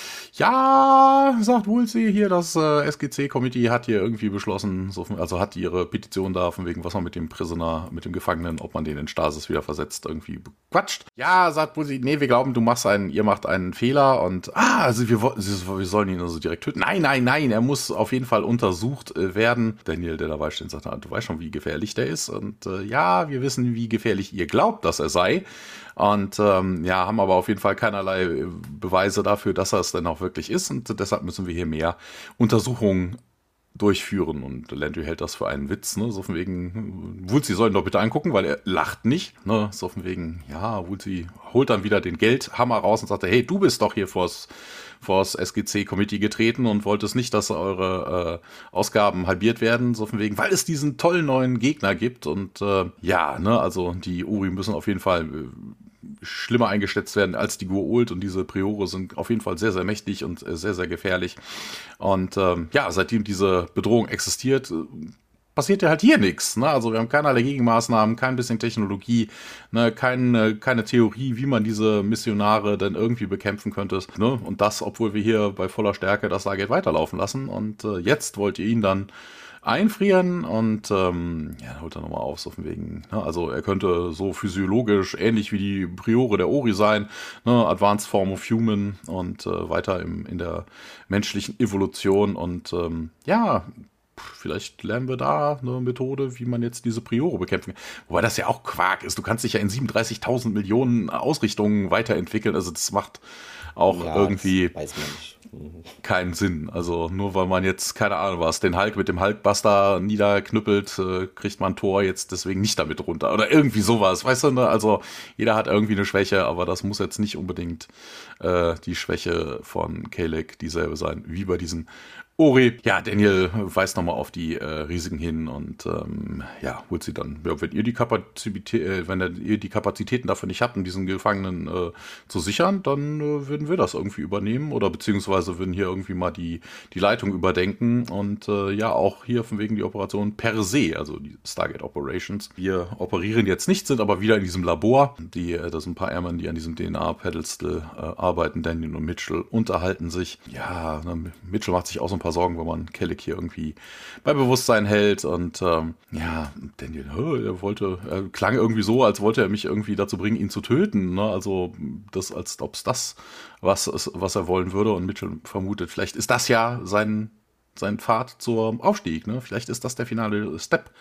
ja, sagt Woolsey hier, das äh, S G C-Committee hat hier irgendwie beschlossen, so, also hat ihre Petition da, von wegen, was man mit dem Prisoner, mit dem Gefangenen, ob man den in Stasis wieder versetzt, irgendwie bequatscht. Ja, sagt Woolsey, nee, wir glauben, du machst einen, ihr macht einen Fehler und, ah, also wir, wir sollen ihn also direkt töten. Nein, nein, nein, er muss auf jeden Fall untersucht äh, werden. Daniel, der dabei steht, sagt, du weißt schon, wie gefährlich der ist und äh, ja, wir wissen, wie gefährlich ihr glaubt, dass er sei. Und ähm, ja, haben aber auf jeden Fall keinerlei Beweise dafür, dass er es denn auch wirklich ist. Und deshalb müssen wir hier mehr Untersuchungen durchführen. Und Landry hält das für einen Witz, ne? So von wegen, Woolsey sollen doch bitte angucken, weil er lacht nicht. Ne? So von wegen, ja, Woolsey holt dann wieder den Geldhammer raus und sagt, hey, du bist doch hier vors vors S G C-Committee getreten und wolltest nicht, dass eure äh, Ausgaben halbiert werden, so von wegen, weil es diesen tollen neuen Gegner gibt und äh, ja, ne, also die Uri müssen auf jeden Fall äh, schlimmer eingeschätzt werden als die Goa'uld und diese Priore sind auf jeden Fall sehr, sehr mächtig und äh, sehr, sehr gefährlich und ähm, ja, seitdem diese Bedrohung existiert, äh, passiert ja halt hier nichts. Ne? Also wir haben keinerlei Gegenmaßnahmen, kein bisschen Technologie, ne? keine, keine Theorie, wie man diese Missionare denn irgendwie bekämpfen könnte. Ne? Und das, obwohl wir hier bei voller Stärke das Stargate weiterlaufen lassen. Und äh, jetzt wollt ihr ihn dann einfrieren und ähm, ja, holt er nochmal auf, so von wegen, ne? Also er könnte so physiologisch ähnlich wie die Priore der Ori sein, ne? Advanced Form of Human und äh, weiter im, in der menschlichen Evolution und ähm, ja, vielleicht lernen wir da eine Methode, wie man jetzt diese Priore bekämpfen kann. Wobei das ja auch Quark ist. Du kannst dich ja in siebenunddreißigtausend Millionen Ausrichtungen weiterentwickeln. Also das macht auch ja, irgendwie weiß man nicht. Mhm. keinen Sinn. Also nur weil man jetzt, keine Ahnung was, den Hulk mit dem Hulkbuster niederknüppelt, äh, kriegt man Thor jetzt deswegen nicht damit runter. Oder irgendwie sowas, weißt du? Ne? Also jeder hat irgendwie eine Schwäche, aber das muss jetzt nicht unbedingt äh, die Schwäche von Kalek dieselbe sein, wie bei diesen Ori. Ja, Daniel weist nochmal auf die äh, Risiken hin und ähm, ja, holt sie dann, ja, wenn ihr die Kapazität, äh, wenn ihr die Kapazitäten dafür nicht habt, um diesen Gefangenen äh, zu sichern, dann äh, würden wir das irgendwie übernehmen oder beziehungsweise würden hier irgendwie mal die, die Leitung überdenken und äh, ja, auch hier von wegen die Operation per se, also die Stargate Operations. Wir operieren jetzt nicht, sind aber wieder in diesem Labor. Die, äh, das sind ein paar Airmen, die an diesem D N A-Pedestal äh, arbeiten. Daniel und Mitchell unterhalten sich. Ja, ne, Mitchell macht sich auch so ein paar Sorgen, wenn man Kalek hier irgendwie bei Bewusstsein hält und ähm, ja, Daniel, er wollte, er klang irgendwie so, als wollte er mich irgendwie dazu bringen, ihn zu töten, ne? Also das, als ob es das was, was er wollen würde und Mitchell vermutet, vielleicht ist das ja sein, sein Pfad zum Aufstieg, ne? Vielleicht ist das der finale Step.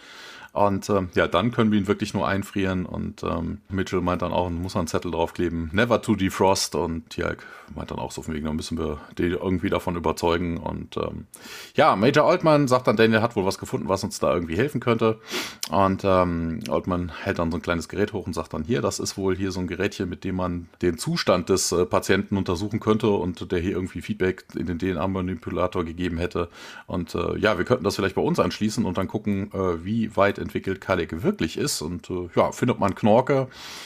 Und ähm, ja, dann können wir ihn wirklich nur einfrieren. Und ähm, Mitchell meint dann auch, muss man einen Zettel draufkleben, never to defrost. Und Tialk meint dann auch so von wegen, da müssen wir die irgendwie davon überzeugen. Und ähm, ja, Major Oldman sagt dann, Daniel hat wohl was gefunden, was uns da irgendwie helfen könnte. Und ähm, Oldman hält dann so ein kleines Gerät hoch und sagt dann, hier, das ist wohl hier so ein Gerätchen, mit dem man den Zustand des äh, Patienten untersuchen könnte und der hier irgendwie Feedback in den D N A-Manipulator gegeben hätte. Und äh, ja, wir könnten das vielleicht bei uns anschließen und dann gucken, äh, wie weit entwickelt Kalek wirklich ist. Und äh, ja, findet man Knorke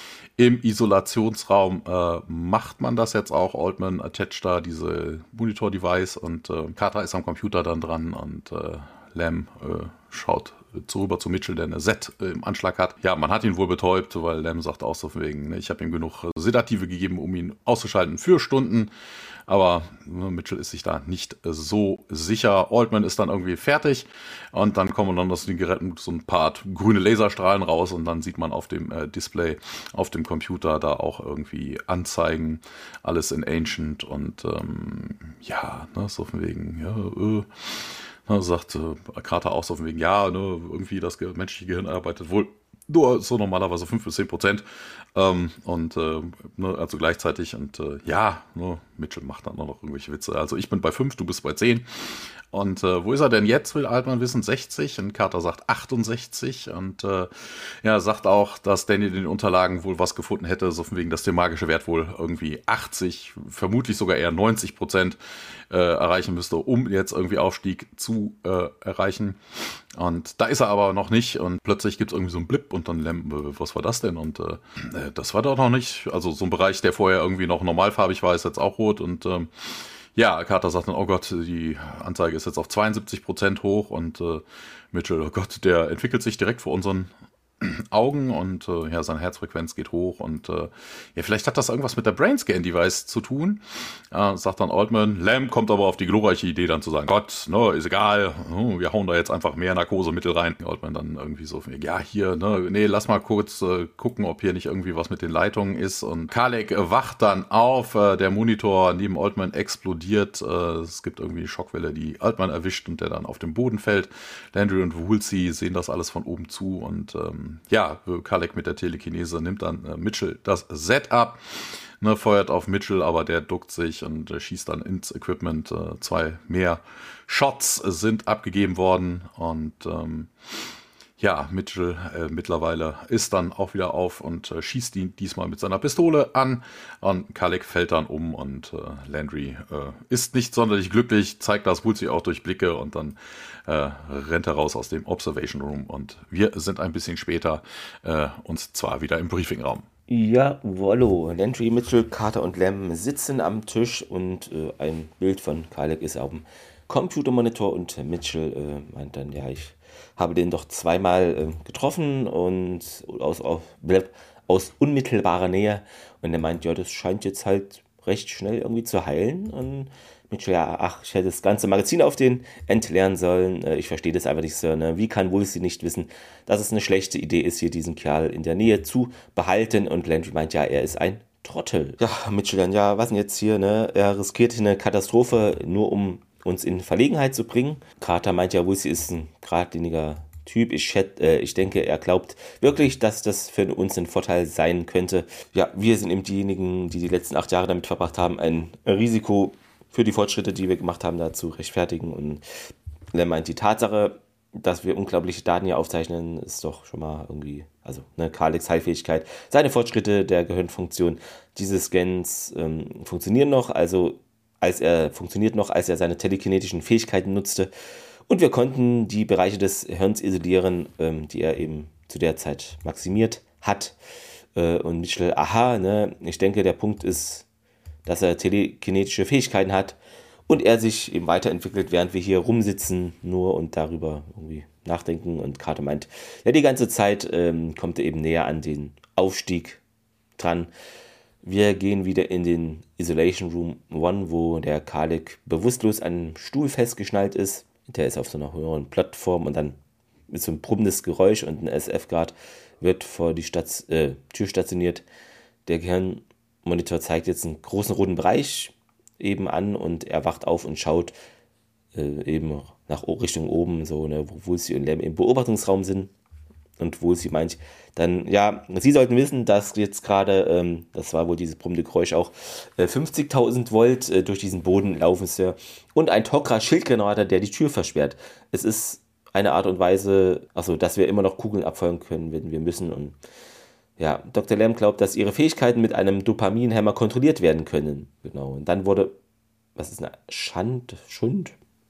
im Isolationsraum, äh, macht man das jetzt auch. Oldman attached da diese Monitor-Device und äh, Carter ist am Computer dann dran und äh, Lam äh, schaut zu rüber zu Mitchell, der eine Z äh, im Anschlag hat. Ja, man hat ihn wohl betäubt, weil Lam sagt auch so von wegen, ne, ich habe ihm genug äh, Sedative gegeben, um ihn auszuschalten für Stunden. Aber ne, Mitchell ist sich da nicht äh, so sicher. Oldman ist dann irgendwie fertig und dann kommen dann aus den Geräten so ein paar grüne Laserstrahlen raus und dann sieht man auf dem äh, Display, auf dem Computer da auch irgendwie Anzeigen, alles in Ancient und ähm, ja, ne, so von wegen, ja, äh, Na, sagt äh, Carter auch so von wegen, ja, ne, irgendwie das ge- menschliche Gehirn arbeitet wohl nur so normalerweise fünf bis zehn Prozent. Ähm, und äh, ne, also gleichzeitig und äh, ja, ne, Mitchell macht dann noch irgendwelche Witze. Also ich bin bei fünf, du bist bei zehn. Und äh, wo ist er denn jetzt, will Altman wissen, sechzig und Carter sagt achtundsechzig und äh, ja, sagt auch, dass Danny in den Unterlagen wohl was gefunden hätte, so von wegen, dass der magische Wert wohl irgendwie achtzig, vermutlich sogar eher neunzig Prozent äh, erreichen müsste, um jetzt irgendwie Aufstieg zu äh, erreichen. Und da ist er aber noch nicht und plötzlich gibt es irgendwie so einen Blip und dann, Lam, äh, was war das denn? Und äh, das war doch noch nicht, also so ein Bereich, der vorher irgendwie noch normalfarbig war, ist jetzt auch rot und ähm, ja, Carter sagt dann, oh Gott, die Anzeige ist jetzt auf zweiundsiebzig Prozent hoch und äh, Mitchell, oh Gott, der entwickelt sich direkt vor unseren Augen und äh, ja, seine Herzfrequenz geht hoch und äh, ja, vielleicht hat das irgendwas mit der Brainscan-Device zu tun, äh, sagt dann Oldman. Lam kommt aber auf die glorreiche Idee dann zu sagen, Gott, ne, ist egal, oh, wir hauen da jetzt einfach mehr Narkosemittel rein. Oldman dann irgendwie so, ja, hier, ne, nee, lass mal kurz äh, gucken, ob hier nicht irgendwie was mit den Leitungen ist und Kalek äh, wacht dann auf, äh, der Monitor neben Oldman explodiert, äh, es gibt irgendwie eine Schockwelle, die Oldman erwischt und der dann auf den Boden fällt. Landry und Woolsey sehen das alles von oben zu und ähm, ja, Kalek mit der Telekinese nimmt dann äh, Mitchell das Setup, ne, feuert auf Mitchell, aber der duckt sich und äh, schießt dann ins Equipment. Äh, zwei mehr Shots sind abgegeben worden und ähm, ja, Mitchell äh, mittlerweile ist dann auch wieder auf und äh, schießt ihn diesmal mit seiner Pistole an und Kalek fällt dann um und äh, Landry äh, ist nicht sonderlich glücklich, zeigt das Woolsey auch durch Blicke und dann äh, rennt er raus aus dem Observation Room und wir sind ein bisschen später äh, und zwar wieder im Briefingraum. Ja, wollo. Landry, Mitchell, Carter und Lam sitzen am Tisch und äh, ein Bild von Kalek ist auf dem Computermonitor und Mitchell äh, meint dann, ja, ich habe den doch zweimal äh, getroffen und aus, aus, aus unmittelbarer Nähe. Und er meint, ja, das scheint jetzt halt recht schnell irgendwie zu heilen. Und Mitchell, ja, ach, ich hätte das ganze Magazin auf den entleeren sollen. Äh, ich verstehe das einfach nicht, Sir. Ne? Wie kann Woolsey nicht wissen, dass es eine schlechte Idee ist, hier diesen Kerl in der Nähe zu behalten? Und Landry meint, ja, er ist ein Trottel. Ja, Mitchell dann, ja, was denn jetzt hier, ne? Er riskiert hier eine Katastrophe, nur um uns in Verlegenheit zu bringen. Carter meint ja, Woolsey ist ein geradliniger Typ. Ich, schät, äh, ich denke, er glaubt wirklich, dass das für uns ein Vorteil sein könnte. Ja, wir sind eben diejenigen, die die letzten acht Jahre damit verbracht haben, ein Risiko für die Fortschritte, die wir gemacht haben, da zu rechtfertigen. Und er meint, die Tatsache, dass wir unglaubliche Daten hier aufzeichnen, ist doch schon mal irgendwie, also ne, Kaleks Heilfähigkeit, seine Fortschritte der Gehirnfunktion, diese Scans ähm, funktionieren noch, also als er funktioniert noch, als er seine telekinetischen Fähigkeiten nutzte. Und wir konnten die Bereiche des Hirns isolieren, ähm, die er eben zu der Zeit maximiert hat. Äh, und Mitchell, aha, ne, ich denke, der Punkt ist, dass er telekinetische Fähigkeiten hat und er sich eben weiterentwickelt, während wir hier rumsitzen nur und darüber irgendwie nachdenken. Und Carter meint, ja, die ganze Zeit ähm, kommt er eben näher an den Aufstieg dran. Wir gehen wieder in den Isolation Room eins, wo der Kalek bewusstlos an einem Stuhl festgeschnallt ist. Der ist auf so einer höheren Plattform und dann mit so ein brummendes Geräusch und ein S F-Guard wird vor die Stat- äh, Tür stationiert. Der Gehirnmonitor zeigt jetzt einen großen roten Bereich eben an und er wacht auf und schaut äh, eben nach Richtung oben, so, ne, wo Woolsey und Lam im Beobachtungsraum sind. Und wo sie meint, dann, ja, Sie sollten wissen, dass jetzt gerade, ähm, das war wohl dieses brummende Geräusch auch, äh, fünfzigtausend Volt äh, durch diesen Boden laufen, Sir. Und ein Tok'ra-Schildgenerator, der die Tür versperrt. Es ist eine Art und Weise, also dass wir immer noch Kugeln abfeuern können, wenn wir müssen. Und ja, Doktor Lamb glaubt, dass ihre Fähigkeiten mit einem Dopaminhemmer kontrolliert werden können. Genau. Und dann wurde, was ist eine Schand, Schund?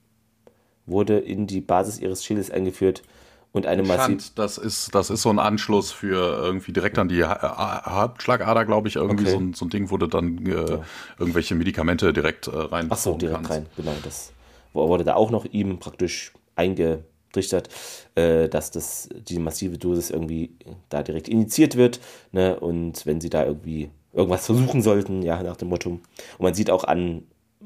Wurde in die Basis ihres Schildes eingeführt. Und eine massive. Das ist, das ist so ein Anschluss für irgendwie direkt an die Halsschlagader, glaube ich, irgendwie okay. so, ein, so ein Ding, wo du dann äh, ja. irgendwelche Medikamente direkt äh, rein. Ach so, direkt kannst. rein, genau. Das wurde da auch noch ihm praktisch eingetrichtert, äh, dass das, die massive Dosis irgendwie da direkt injiziert wird. Ne? Und wenn sie da irgendwie irgendwas versuchen sollten, ja, nach dem Motto. Und man sieht auch an,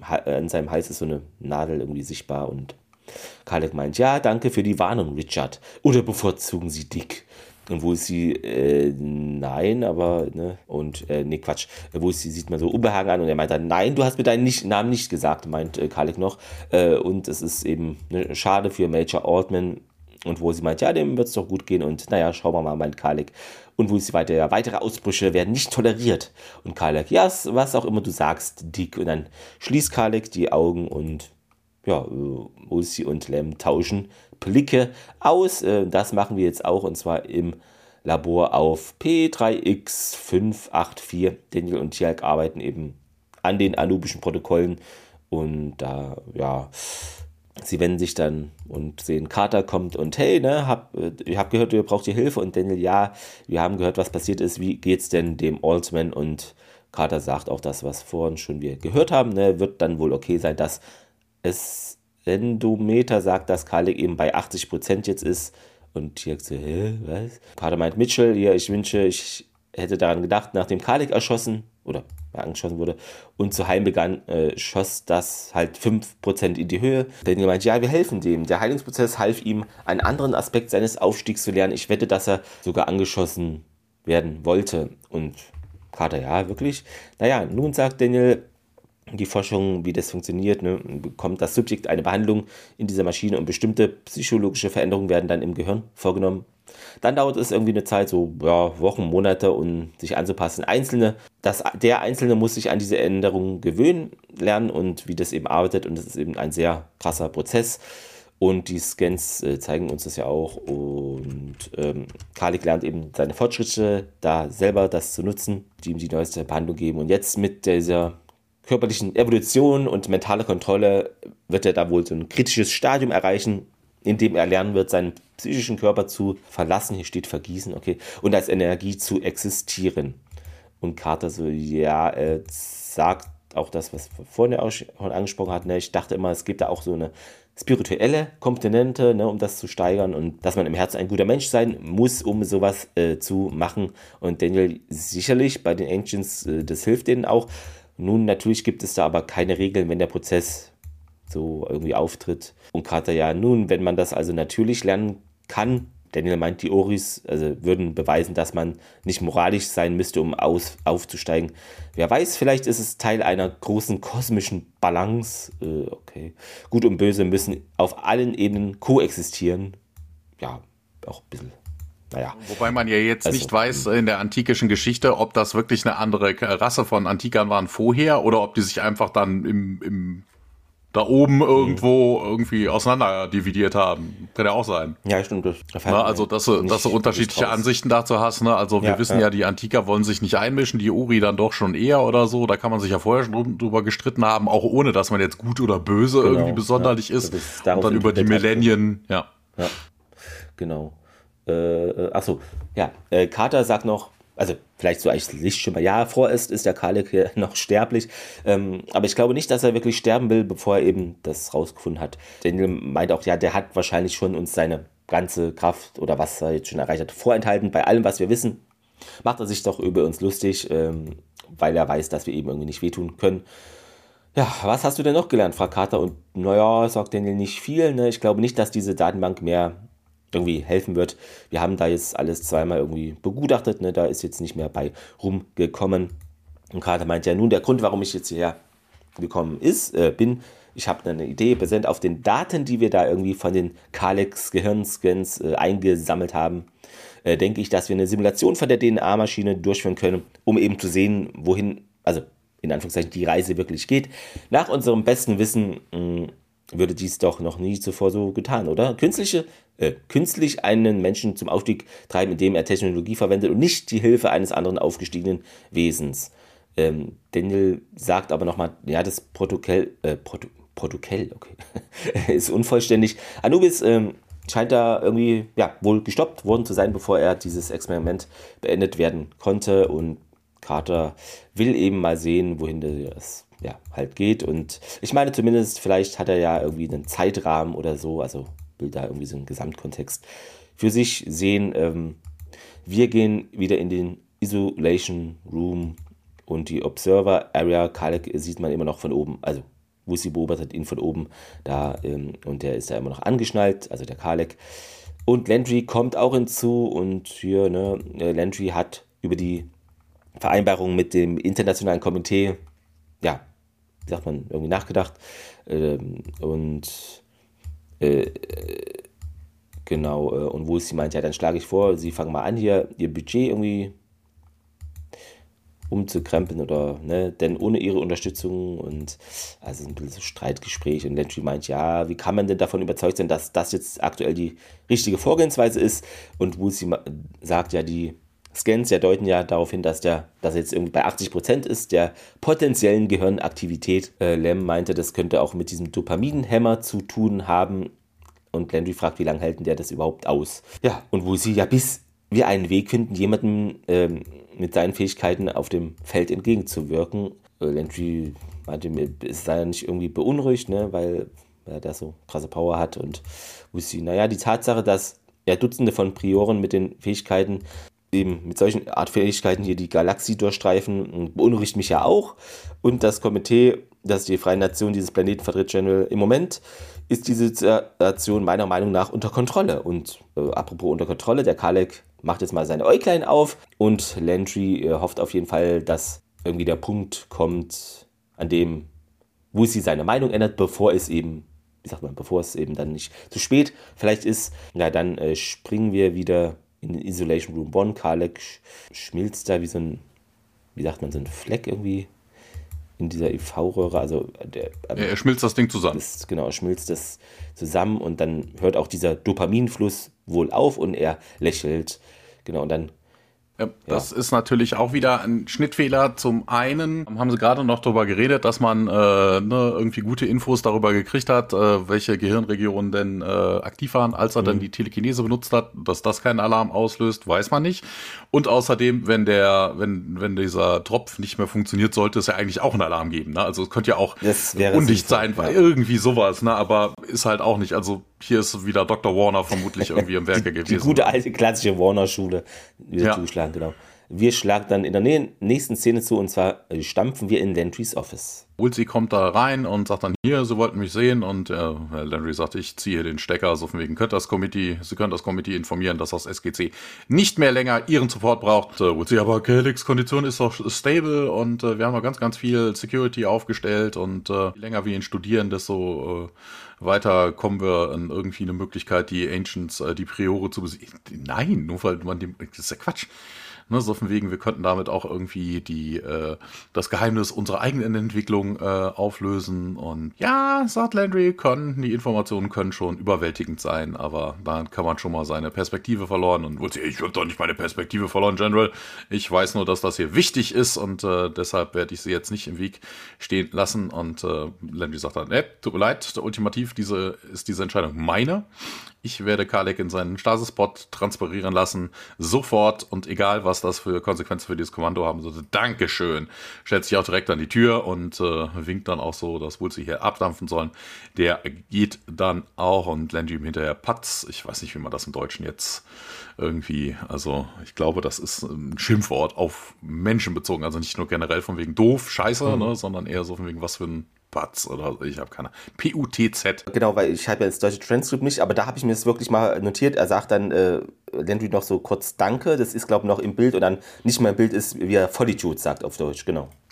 an seinem Hals ist so eine Nadel irgendwie sichtbar und Kalek meint, ja, danke für die Warnung, Richard. Oder bevorzugen Sie Dick? Und wo ist sie, äh, nein, aber, ne, und, äh, nee, Quatsch, wo ist sie, sieht man so unbehagen an und er meint dann, nein, du hast mir deinen nicht, Namen nicht gesagt, meint äh, Kalek noch. Äh, und es ist eben ne, schade für Major Altman. Und wo sie meint, ja, dem wird es doch gut gehen. Und naja, schauen wir mal, meint Kalek. Und wo sie weiter, ja, weitere Ausbrüche werden nicht toleriert. Und Kalek, ja, was auch immer du sagst, Dick. Und dann schließt Kalek die Augen und ja, Ulsi und Lem tauschen Blicke aus. Das machen wir jetzt auch und zwar im Labor auf P drei X fünf acht vier. Daniel und Teal'c arbeiten eben an den anubischen Protokollen und da, ja, sie wenden sich dann und sehen, Carter kommt und hey, ne, hab, ich hab gehört, ihr braucht hier Hilfe und Daniel, ja, wir haben gehört, was passiert ist, wie geht's denn dem Altman und Carter sagt auch das, was vorhin schon wir gehört haben, ne, wird dann wohl okay sein, dass es Sendometer sagt, dass Kalek eben bei achtzig Prozent jetzt ist. Und Teal'c so, hä, was? Carter meint, Mitchell, ja, ich wünsche, ich hätte daran gedacht, nachdem Kalek erschossen, oder ja, angeschossen wurde, und zu Heim begann, äh, schoss das halt fünf Prozent in die Höhe. Daniel meint, ja, wir helfen dem. Der Heilungsprozess half ihm, einen anderen Aspekt seines Aufstiegs zu lernen. Ich wette, dass er sogar angeschossen werden wollte. Und Carter, ja, wirklich? Naja, nun sagt Daniel, die Forschung, wie das funktioniert, ne, bekommt das Subjekt eine Behandlung in dieser Maschine und bestimmte psychologische Veränderungen werden dann im Gehirn vorgenommen. Dann dauert es irgendwie eine Zeit, so ja, Wochen, Monate, um sich anzupassen. Einzelne, das, der Einzelne muss sich an diese Änderungen gewöhnen, lernen und wie das eben arbeitet und das ist eben ein sehr krasser Prozess. Und die Scans äh, zeigen uns das ja auch und ähm, Kalek lernt eben seine Fortschritte, da selber das zu nutzen, die ihm die neueste Behandlung geben und jetzt mit dieser körperlichen Evolution und mentale Kontrolle wird er da wohl so ein kritisches Stadium erreichen, in dem er lernen wird, seinen psychischen Körper zu verlassen, hier steht vergießen, okay, und als Energie zu existieren. Und Carter so, ja, er sagt auch das, was wir vorhin auch schon angesprochen hatten, ne? Ich dachte immer, es gibt da auch so eine spirituelle Komponente, ne, um das zu steigern und dass man im Herzen ein guter Mensch sein muss, um sowas äh, zu machen. Und Daniel sicherlich bei den Ancients, äh, das hilft denen auch. Nun, natürlich gibt es da aber keine Regeln, wenn der Prozess so irgendwie auftritt. Und Carter, ja, nun, wenn man das also natürlich lernen kann, Daniel meint, die Oris also würden beweisen, dass man nicht moralisch sein müsste, um aus, aufzusteigen. Wer weiß, vielleicht ist es Teil einer großen kosmischen Balance. Äh, okay. Gut und Böse müssen auf allen Ebenen koexistieren. Ja, auch ein bisschen. Naja. Wobei man ja jetzt also, nicht weiß in der antikischen Geschichte, ob das wirklich eine andere Rasse von Antikern waren vorher oder ob die sich einfach dann im, im da oben irgendwo irgendwie auseinander dividiert haben. Kann ja auch sein. Ja, stimmt. Das Na, also, dass du, dass du unterschiedliche Ansichten dazu hast. Ne? Also, wir ja, wissen ja. ja, die Antiker wollen sich nicht einmischen, die Uri dann doch schon eher oder so. Da kann man sich ja vorher schon drüber gestritten haben, auch ohne, dass man jetzt gut oder böse genau, irgendwie besonderlich ja. ist. ist und dann über die Millennien, ja. Ja, genau. Äh, achso, ja. Äh, Carter sagt noch, also vielleicht so als Lichtschimmer, ja, vorerst ist der Kalek hier noch sterblich, ähm, aber ich glaube nicht, dass er wirklich sterben will, bevor er eben das rausgefunden hat. Daniel meint auch, ja, der hat wahrscheinlich schon uns seine ganze Kraft oder was er jetzt schon erreicht hat, vorenthalten. Bei allem, was wir wissen, macht er sich doch über uns lustig, ähm, weil er weiß, dass wir eben irgendwie nicht wehtun können. Ja, was hast du denn noch gelernt, fragt Carter, und naja, sagt Daniel, nicht viel, ne? Ich glaube nicht, dass diese Datenbank mehr irgendwie helfen wird. Wir haben da jetzt alles zweimal irgendwie begutachtet, ne? Da ist jetzt nicht mehr bei rumgekommen. Und Carter meint ja nun, der Grund, warum ich jetzt hierher gekommen ist, äh, bin, ich habe eine Idee, basierend auf den Daten, die wir da irgendwie von den Kaleks Gehirnscans äh, eingesammelt haben, äh, denke ich, dass wir eine Simulation von der D N A-Maschine durchführen können, um eben zu sehen, wohin, also in Anführungszeichen, die Reise wirklich geht. Nach unserem besten Wissen mh, würde dies doch noch nie zuvor so getan, oder? Künstliche, äh, künstlich einen Menschen zum Aufstieg treiben, indem er Technologie verwendet und nicht die Hilfe eines anderen aufgestiegenen Wesens. Ähm, Daniel sagt aber nochmal, ja, das Protokoll, äh, Proto, Protokoll, okay, ist unvollständig. Anubis ähm, scheint da irgendwie, ja, wohl gestoppt worden zu sein, bevor er dieses Experiment beendet werden konnte, und Carter will eben mal sehen, wohin das ja, halt geht. Und ich meine zumindest, vielleicht hat er ja irgendwie einen Zeitrahmen oder so, also will da irgendwie so einen Gesamtkontext für sich sehen. Ähm, wir gehen wieder in den Isolation Room und die Observer Area. Kalek sieht man immer noch von oben, also Woosie beobachtet ihn von oben da, ähm, und der ist da immer noch angeschnallt, also der Kalek. Und Landry kommt auch hinzu, und hier, ne, Landry hat über die Vereinbarung mit dem internationalen Komitee, ja, wie sagt man, irgendwie nachgedacht. Ähm, und äh, genau, äh, und Woolsey meint, ja, dann schlage ich vor, Sie fangen mal an, hier Ihr Budget irgendwie umzukrempeln oder, ne, denn ohne Ihre Unterstützung, und also ein bisschen so Streitgespräch, und Landry meint, ja, wie kann man denn davon überzeugt sein, dass das jetzt aktuell die richtige Vorgehensweise ist, und Woolsey sagt, ja, die Scans ja deuten ja darauf hin, dass der, dass er jetzt irgendwie bei achtzig Prozent ist der potenziellen Gehirnaktivität. Äh, Lem meinte, das könnte auch mit diesem Dopaminhemmer zu tun haben. Und Landry fragt, wie lange hält denn der das überhaupt aus? Ja, und wo sie ja, bis wir einen Weg finden, jemandem ähm, mit seinen Fähigkeiten auf dem Feld entgegenzuwirken. Äh, Landry meinte, es sei ja nicht irgendwie beunruhigt, ne, weil er da so krasse Power hat. Und wo sie, naja, die Tatsache, dass ja Dutzende von Prioren mit den Fähigkeiten eben mit solchen Art Fähigkeiten hier die Galaxie durchstreifen, beunruhigt mich ja auch. Und das Komitee, das die Freien Nationen dieses Planeten vertritt, General, im Moment ist diese Situation meiner Meinung nach unter Kontrolle. Und äh, apropos unter Kontrolle, der Kalek macht jetzt mal seine Äuglein auf, und Landry äh, hofft auf jeden Fall, dass irgendwie der Punkt kommt, an dem Woosie seine Meinung ändert, bevor es eben, wie sagt man, bevor es eben dann nicht zu spät vielleicht ist. Na, dann äh, springen wir wieder in den Isolation Room One. Kalek schmilzt da wie so ein, wie sagt man, so ein Fleck irgendwie in dieser I V-Röhre. Also der, ähm, er schmilzt das Ding zusammen. Das, genau, er schmilzt das zusammen, und dann hört auch dieser Dopaminfluss wohl auf, und er lächelt. Genau, und dann Ja, das ja. ist natürlich auch wieder ein Schnittfehler. Zum einen haben sie gerade noch darüber geredet, dass man äh, ne, irgendwie gute Infos darüber gekriegt hat, äh, welche Gehirnregionen denn äh, aktiv waren, als er mhm. dann die Telekinese benutzt hat. Dass das keinen Alarm auslöst, weiß man nicht. Und außerdem, wenn der, wenn wenn dieser Tropf nicht mehr funktioniert, sollte es ja eigentlich auch einen Alarm geben. Ne? Also es könnte ja auch undicht sein, weil ja. irgendwie sowas. Ne? Aber ist halt auch nicht. Also hier ist wieder Doktor Warner vermutlich irgendwie im Werke gewesen. Die gute alte klassische Warner-Schule wieder ja. zugeschlagen, genau. Wir schlagen dann in der nächsten Szene zu, und zwar stampfen wir in Landrys Office. Woolsey kommt da rein und sagt dann, hier, Sie wollten mich sehen, und äh, Landry sagt, ich ziehe den Stecker, so von wegen, könnt das Committee, Sie können das Committee informieren, dass das S G C nicht mehr länger Ihren Support braucht. Äh, Woolsey, aber Kaleks Kondition ist doch stable, und äh, wir haben noch ganz, ganz viel Security aufgestellt, und äh, je länger wir ihn studieren, desto äh, weiter kommen wir an irgendwie eine Möglichkeit, die Ancients, äh, die Priore zu besiegen. Nein, nur weil man dem, das ist ja Quatsch. Ne, so von wegen, wir könnten damit auch irgendwie die äh, das Geheimnis unserer eigenen Entwicklung äh, auflösen. Und ja, sagt Landry, können, die Informationen können schon überwältigend sein, aber dann kann man schon mal seine Perspektive verloren. Und Woolsey, ich habe doch nicht meine Perspektive verloren, General. Ich weiß nur, dass das hier wichtig ist, und äh, deshalb werde ich sie jetzt nicht im Weg stehen lassen. Und äh, Landry sagt dann, ne, tut mir leid, ultimativ diese, ist diese Entscheidung meine. Ich werde Kalek in seinen Stasis-Pod transferieren lassen, sofort, und egal, was das für Konsequenzen für dieses Kommando haben sollte. Dankeschön. Stellt sich auch direkt an die Tür und äh, winkt dann auch so, dass Woolsey hier abdampfen sollen. Der geht dann auch, und Landry ihm hinterher Patz. Ich weiß nicht, wie man das im Deutschen jetzt irgendwie, also ich glaube, das ist ein Schimpfwort auf Menschen bezogen, also nicht nur generell von wegen doof, scheiße, mhm. ne, sondern eher so von wegen was für ein Patz oder ich habe keine. P U T Z. Genau, weil ich habe ja das deutsche Transkript nicht, aber da habe ich mir das wirklich mal notiert. Er sagt dann, äh, Landry noch so kurz Danke, das ist glaube ich noch im Bild, und dann nicht mehr im Bild ist, wie er Vollidiots sagt auf Deutsch, genau.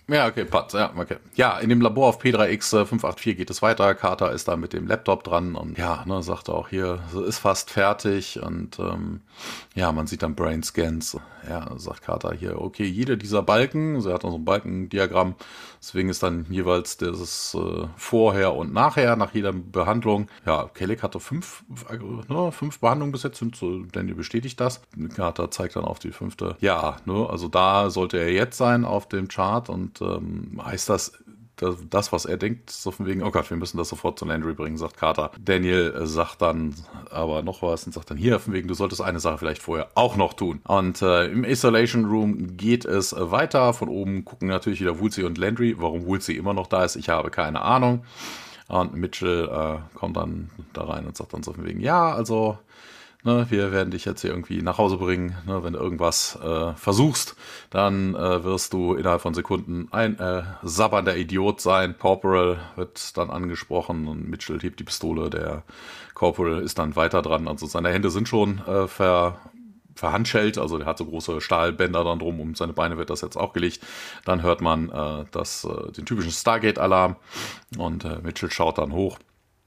Ja, okay, Patz, ja, okay. Ja, in dem Labor auf P drei X fünf acht vier geht es weiter. Carter ist da mit dem Laptop dran und ja, ne, sagt er auch hier, so ist fast fertig und ähm, ja, man sieht dann Brain-Scans. Ja, sagt Carter hier, okay, jeder dieser Balken, also er hat noch so ein Balkendiagramm, deswegen ist dann jeweils das äh, Vorher und Nachher, nach jeder Behandlung. Ja, Kellic hatte fünf, äh, ne, fünf Behandlungen bis jetzt, sind so, Daniel bestätigt das. Carter zeigt dann auf die fünfte. Ja, ne, also da sollte er jetzt sein auf dem Chart und ähm, heißt das, das, was er denkt, so von wegen, oh Gott, wir müssen das sofort zu Landry bringen, sagt Carter. Daniel äh, sagt dann aber noch was und sagt dann hier, von wegen, du solltest eine Sache vielleicht vorher auch noch tun. Und äh, im Isolation Room geht es äh, weiter. Von oben gucken natürlich wieder Woolsey und Landry. Warum Woolsey immer noch da ist, ich habe keine Ahnung. Und Mitchell äh, kommt dann da rein und sagt dann so von wegen, ja, also ne, wir werden dich jetzt hier irgendwie nach Hause bringen. Ne, wenn du irgendwas äh, versuchst, dann äh, wirst du innerhalb von Sekunden ein äh, sabbernder Idiot sein. Corporal wird dann angesprochen und Mitchell hebt die Pistole. Der Corporal ist dann weiter dran. Also seine Hände sind schon äh, ver... verhandschellt, also der hat so große Stahlbänder dann drum, um seine Beine wird das jetzt auch gelegt. Dann hört man äh, das, äh, den typischen Stargate-Alarm und äh, Mitchell schaut dann hoch.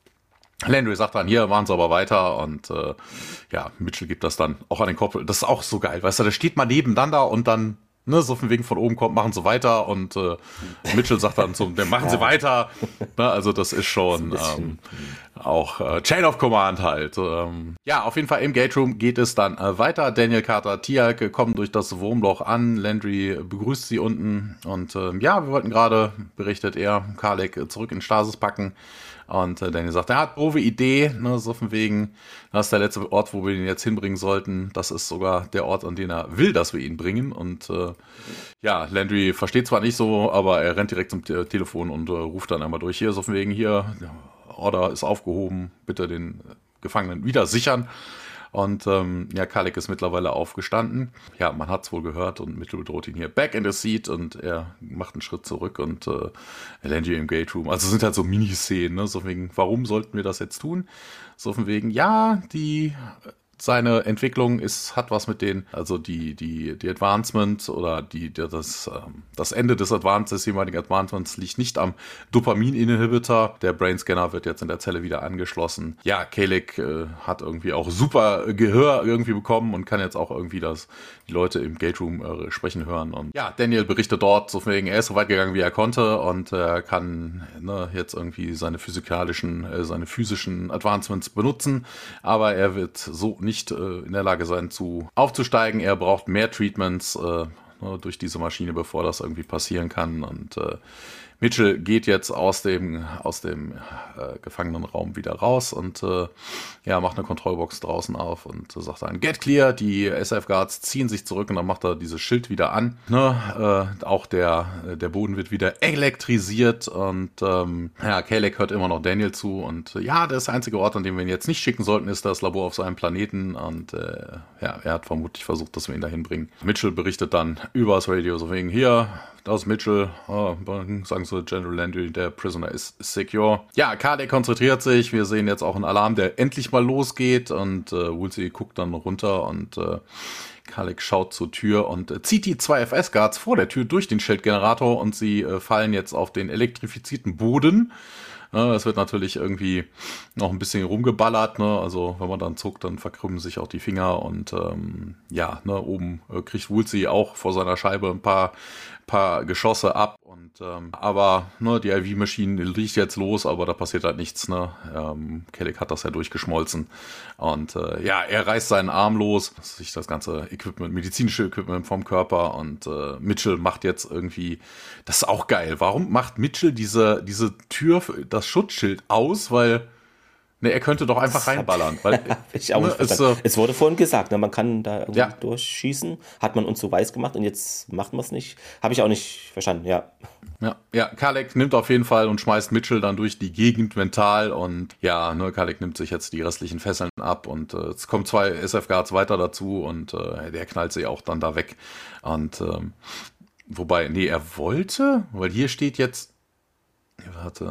Landry sagt dann, hier, machen sie aber weiter und äh, ja, Mitchell gibt das dann auch an den Kopf. Das ist auch so geil, weißt du, da steht man nebeneinander und dann, ne, so von wegen von oben kommt, machen sie weiter und äh, Mitchell sagt dann so, dann machen ja. sie weiter. Ne, also das ist schon das ist ähm, auch äh, Chain of Command halt. Ähm, ja, auf jeden Fall im Gate Room geht es dann äh, weiter. Daniel, Carter, Tialk kommen durch das Wurmloch an. Landry begrüßt sie unten und äh, ja, wir wollten gerade, berichtet er, Kalec zurück in Stasis packen. Und äh, Daniel sagt, er hat doofe Idee, ne, so von wegen, das ist der letzte Ort, wo wir ihn jetzt hinbringen sollten. Das ist sogar der Ort, an den er will, dass wir ihn bringen. Und äh, ja, Landry versteht zwar nicht so, aber er rennt direkt zum Te- Telefon und äh, ruft dann einmal durch. Hier, so von wegen, hier, Order ist aufgehoben, bitte den Gefangenen wieder sichern. Und ähm, ja, Kalec ist mittlerweile aufgestanden. Ja, man hat es wohl gehört und Mitchell bedroht ihn hier back in the seat und er macht einen Schritt zurück und äh, Landry im Gate Room. Also es sind halt so Miniszenen, ne? So von wegen, warum sollten wir das jetzt tun? So von wegen, ja, die seine Entwicklung ist, hat was mit den, also die, die, die Advancement oder die, die das, das Ende des Advanced, des jeweiligen Advancements liegt nicht am Dopamin-Inhibitor. Der Brainscanner wird jetzt in der Zelle wieder angeschlossen. Ja, Kalec äh, hat irgendwie auch super Gehör irgendwie bekommen und kann jetzt auch irgendwie das, die Leute im Gate Room äh, sprechen hören. Und ja, Daniel berichtet dort, so wegen, er ist so weit gegangen, wie er konnte und er äh, kann ne, jetzt irgendwie seine physikalischen, äh, seine physischen Advancements benutzen, aber er wird so nicht nicht äh, in der Lage sein, zu aufzusteigen. Er braucht mehr Treatments äh, ne, durch diese Maschine, bevor das irgendwie passieren kann. Und äh, Mitchell geht jetzt aus dem, aus dem äh, Gefangenenraum wieder raus und äh, ja, macht eine Kontrollbox draußen auf und äh, sagt dann, get clear, die S F Guards ziehen sich zurück und dann macht er dieses Schild wieder an. Ne? Äh, auch der, der Boden wird wieder elektrisiert und ähm, ja, Kalec hört immer noch Daniel zu und äh, ja, der einzige Ort, an dem wir ihn jetzt nicht schicken sollten, ist das Labor auf seinem Planeten und äh, ja, er hat vermutlich versucht, dass wir ihn dahin bringen. Mitchell berichtet dann übers Radio so wegen, hier, das ist Mitchell, oh, sagen sie General Landry, der Prisoner ist secure. Ja, Kalec konzentriert sich, wir sehen jetzt auch einen Alarm, der endlich mal losgeht und äh, Woolsey guckt dann runter und äh, Kalec schaut zur Tür und äh, zieht die zwei F S-Guards vor der Tür durch den Schildgenerator und sie äh, fallen jetzt auf den elektrifizierten Boden. Es wird natürlich irgendwie noch ein bisschen rumgeballert, ne? Also wenn man dann zuckt, dann verkrümmen sich auch die Finger und ähm, ja, ne, oben äh, kriegt Woolsey auch vor seiner Scheibe ein paar, paar Geschosse ab und ähm, aber ne, die I V-Maschine liegt jetzt los, aber da passiert halt nichts, ne? Ähm, Kalec hat das ja durchgeschmolzen und äh, ja, er reißt seinen Arm los, sich das ganze Equipment, medizinische Equipment vom Körper und äh, Mitchell macht jetzt irgendwie, das ist auch geil, warum macht Mitchell diese, diese Tür, das Schutzschild aus, weil ne, er könnte doch einfach reinballern. Weil, ich auch ne, nicht es, äh, es wurde vorhin gesagt, ne, man kann da irgendwie ja. durchschießen, hat man uns so weiß gemacht und jetzt macht man es nicht. Habe ich auch nicht verstanden, ja. Ja, ja, Kalec nimmt auf jeden Fall und schmeißt Mitchell dann durch die Gegend mental und ja, ne, Kalec nimmt sich jetzt die restlichen Fesseln ab und äh, es kommen zwei S F Guards weiter dazu und äh, der knallt sie auch dann da weg und ähm, wobei, nee, er wollte, weil hier steht jetzt, warte,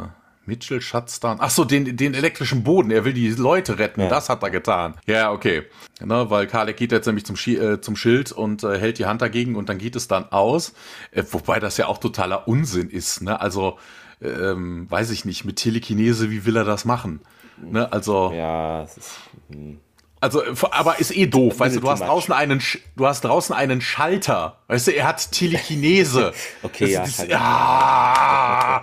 Mitchell schatzt dann. Ach so, den, den elektrischen Boden. Er will die Leute retten. Ja. Das hat er getan. Ja, okay. Ne, weil Kalek geht jetzt nämlich zum, Schi- äh, zum Schild und äh, hält die Hand dagegen und dann geht es dann aus. Äh, wobei das ja auch totaler Unsinn ist. Ne? Also, ähm, weiß ich nicht, mit Telekinese, wie will er das machen? Ne? Also. Ja, es ist. Hm. Also, aber ist eh doof, weißt du, du hast draußen einen, du hast draußen einen Schalter, weißt du, er hat Telekinese. Okay, das, ja. Das, ja.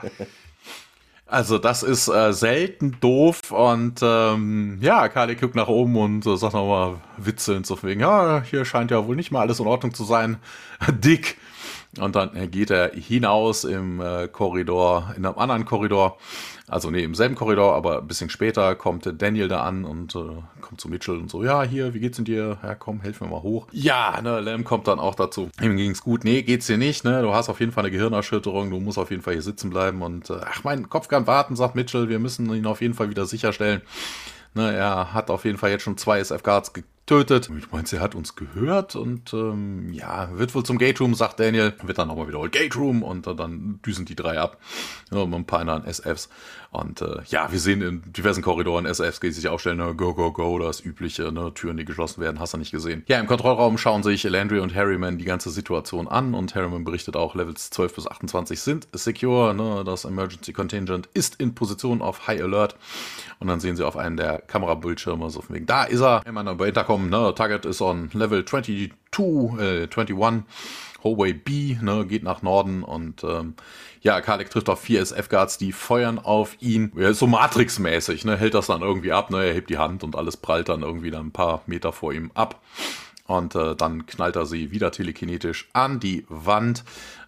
Also, das ist äh, selten doof und ähm, ja, Kalek guckt nach oben und äh, sagt nochmal witzelnd so wegen, ja, hier scheint ja wohl nicht mal alles in Ordnung zu sein, Dick. Und dann geht er hinaus im äh, Korridor, in einem anderen Korridor. Also nee, im selben Korridor, aber ein bisschen später kommt Daniel da an und äh, kommt zu Mitchell und so, ja, hier, wie geht's denn dir? Ja, komm, helf mir mal hoch. Ja, ne, Lam kommt dann auch dazu. Ihm ging's gut. Nee, geht's dir nicht, ne? Du hast auf jeden Fall eine Gehirnerschütterung, du musst auf jeden Fall hier sitzen bleiben und äh, ach, mein Kopf kann warten, sagt Mitchell, wir müssen ihn auf jeden Fall wieder sicherstellen. Ne, er hat auf jeden Fall jetzt schon zwei S F-Guards getötet. Du meinst, er hat uns gehört und ähm, ja, wird wohl zum Gate Room, sagt Daniel. Wird dann nochmal wiederholt Gate Room und äh, dann düsen die drei ab. Ja, mit ein paar anderen S Fs. Und äh, ja, wir sehen in diversen Korridoren S Fs, die sich aufstellen, ne, go, go, go, das Übliche, ne, Türen, die geschlossen werden, hast du nicht gesehen. Ja, im Kontrollraum schauen sich Landry und Harriman die ganze Situation an und Harriman berichtet auch, Levels zwölf bis achtundzwanzig sind secure, ne, das Emergency Contingent ist in Position auf High Alert. Und dann sehen sie auf einen der Kamerabildschirme so von wegen, da ist er, wenn man dann bei Intercom, ne, Target ist on Level zweiundzwanzig, äh, einundzwanzig, Hallway B, ne, geht nach Norden und ähm, ja, Kalek trifft auf vier S F-Guards, die feuern auf ihn. Ja, so Matrix-mäßig, ne, hält das dann irgendwie ab, ne, er hebt die Hand und alles prallt dann irgendwie dann ein paar Meter vor ihm ab. Und äh, dann knallt er sie wieder telekinetisch an die Wand.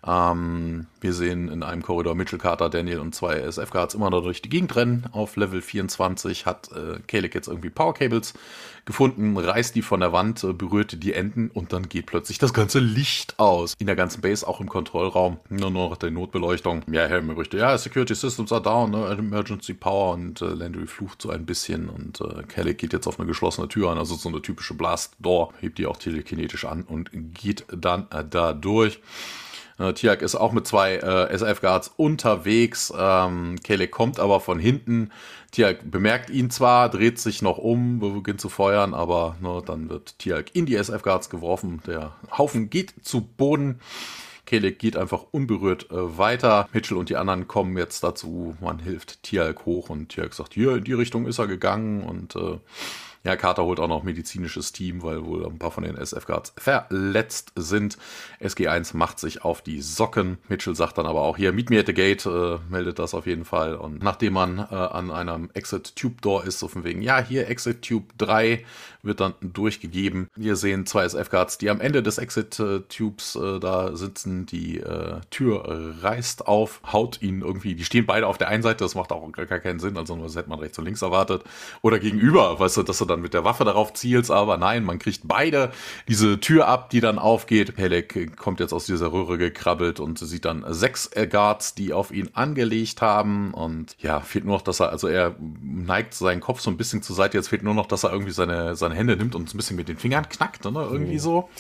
Ähm, wir sehen in einem Korridor Mitchell, Carter, Daniel und zwei S F-Guards immer noch durch die Gegend rennen. Auf Level vierundzwanzig hat äh, Kalek jetzt irgendwie Power Cables gefunden, reißt die von der Wand, äh, berührt die Enden und dann geht plötzlich das ganze Licht aus. In der ganzen Base, auch im Kontrollraum, nur noch die Notbeleuchtung. Ja, Harry berichtet, ja, Security Systems are down, ne, Emergency Power und äh, Landry flucht so ein bisschen und äh, Kalek geht jetzt auf eine geschlossene Tür an, also so eine typische Blast Door, hebt die auch telekinetisch an und geht dann äh, da durch. Äh, Tiag ist auch mit zwei äh, S F-Guards unterwegs. Ähm, Kalek kommt aber von hinten. Tiag bemerkt ihn zwar, dreht sich noch um, beginnt zu feuern, aber ne, dann wird Tiag in die S F-Guards geworfen. Der Haufen geht zu Boden. Kalek geht einfach unberührt äh, weiter. Mitchell und die anderen kommen jetzt dazu. Man hilft Tiag hoch und Tiag sagt, hier in die Richtung ist er gegangen und äh, ja, Carter holt auch noch medizinisches Team, weil wohl ein paar von den S F-Guards verletzt sind. S G eins macht sich auf die Socken. Mitchell sagt dann aber auch, hier, meet me at the gate, äh, meldet das auf jeden Fall. Und nachdem man äh, an einem Exit-Tube-Door ist, so von wegen, ja, hier Exit-Tube drei wird dann durchgegeben. Wir sehen zwei S F-Guards, die am Ende des Exit-Tubes äh, da sitzen. Die äh, Tür reißt auf, haut ihnen irgendwie, die stehen beide auf der einen Seite, das macht auch gar keinen Sinn, also das hätte man rechts und links erwartet. Oder gegenüber, weißt du, dass du dann mit der Waffe darauf zielst, aber nein, man kriegt beide diese Tür ab, die dann aufgeht. Kalek kommt jetzt aus dieser Röhre gekrabbelt und sieht dann sechs Guards, die auf ihn angelegt haben und ja, fehlt nur noch, dass er, also er neigt seinen Kopf so ein bisschen zur Seite, jetzt fehlt nur noch, dass er irgendwie seine, seine Hände nimmt und ein bisschen mit den Fingern knackt, oder? Irgendwie mhm. so.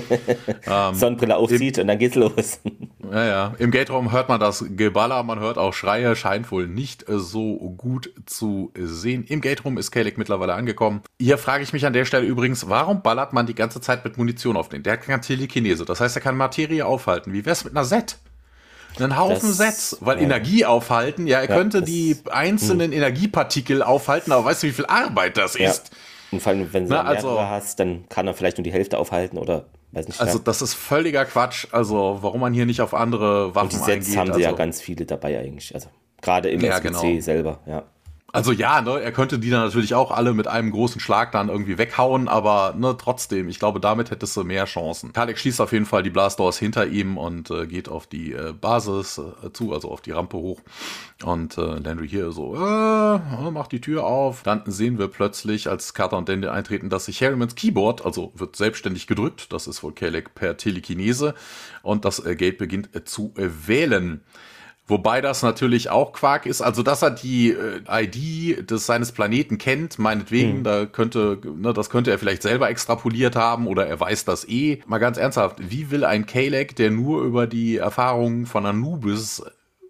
ähm, Sonnenbrille aufzieht im, und dann geht's los. Ja, ja. Im Gate-Raum hört man das Geballer, man hört auch Schreie, scheint wohl nicht so gut zu sehen. Im Gate-Raum ist Kalek mittlerweile angekommen. Hier frage ich mich an der Stelle übrigens, warum ballert man die ganze Zeit mit Munition auf den? Der hat keine Telekinese, das heißt, er kann Materie aufhalten. Wie wär's mit einer Set? Einen Haufen das, Sets, weil ja. Energie aufhalten, ja, er ja, könnte das, die einzelnen mh. Energiepartikel aufhalten, aber weißt du, wie viel Arbeit das ja. ist? Und vor allem, wenn du mehrere also, hast, dann kann er vielleicht nur die Hälfte aufhalten oder weiß nicht. Also, das ist völliger Quatsch. Also, warum man hier nicht auf andere Waffen eingeht. Und die Sets eingeht, haben sie also, ja ganz viele dabei eigentlich. Also, gerade im ja, S G C genau. selber, ja. Also ja, ne, er könnte die dann natürlich auch alle mit einem großen Schlag dann irgendwie weghauen, aber ne, trotzdem, ich glaube, damit hättest du mehr Chancen. Kalek schließt auf jeden Fall die Blastdoors hinter ihm und äh, geht auf die äh, Basis äh, zu, also auf die Rampe hoch. Und äh, Landry hier so, äh, macht die Tür auf. Dann sehen wir plötzlich, als Carter und Daniel eintreten, dass sich Harrimans Keyboard, also wird selbstständig gedrückt, das ist wohl Kalek per Telekinese, und das äh, Gate beginnt äh, zu äh, wählen. Wobei das natürlich auch Quark ist, also dass er die äh, I D des seines Planeten kennt, meinetwegen, hm. da könnte, ne, das könnte er vielleicht selber extrapoliert haben oder er weiß das eh. Mal ganz ernsthaft, wie will ein Kalek, der nur über die Erfahrungen von Anubis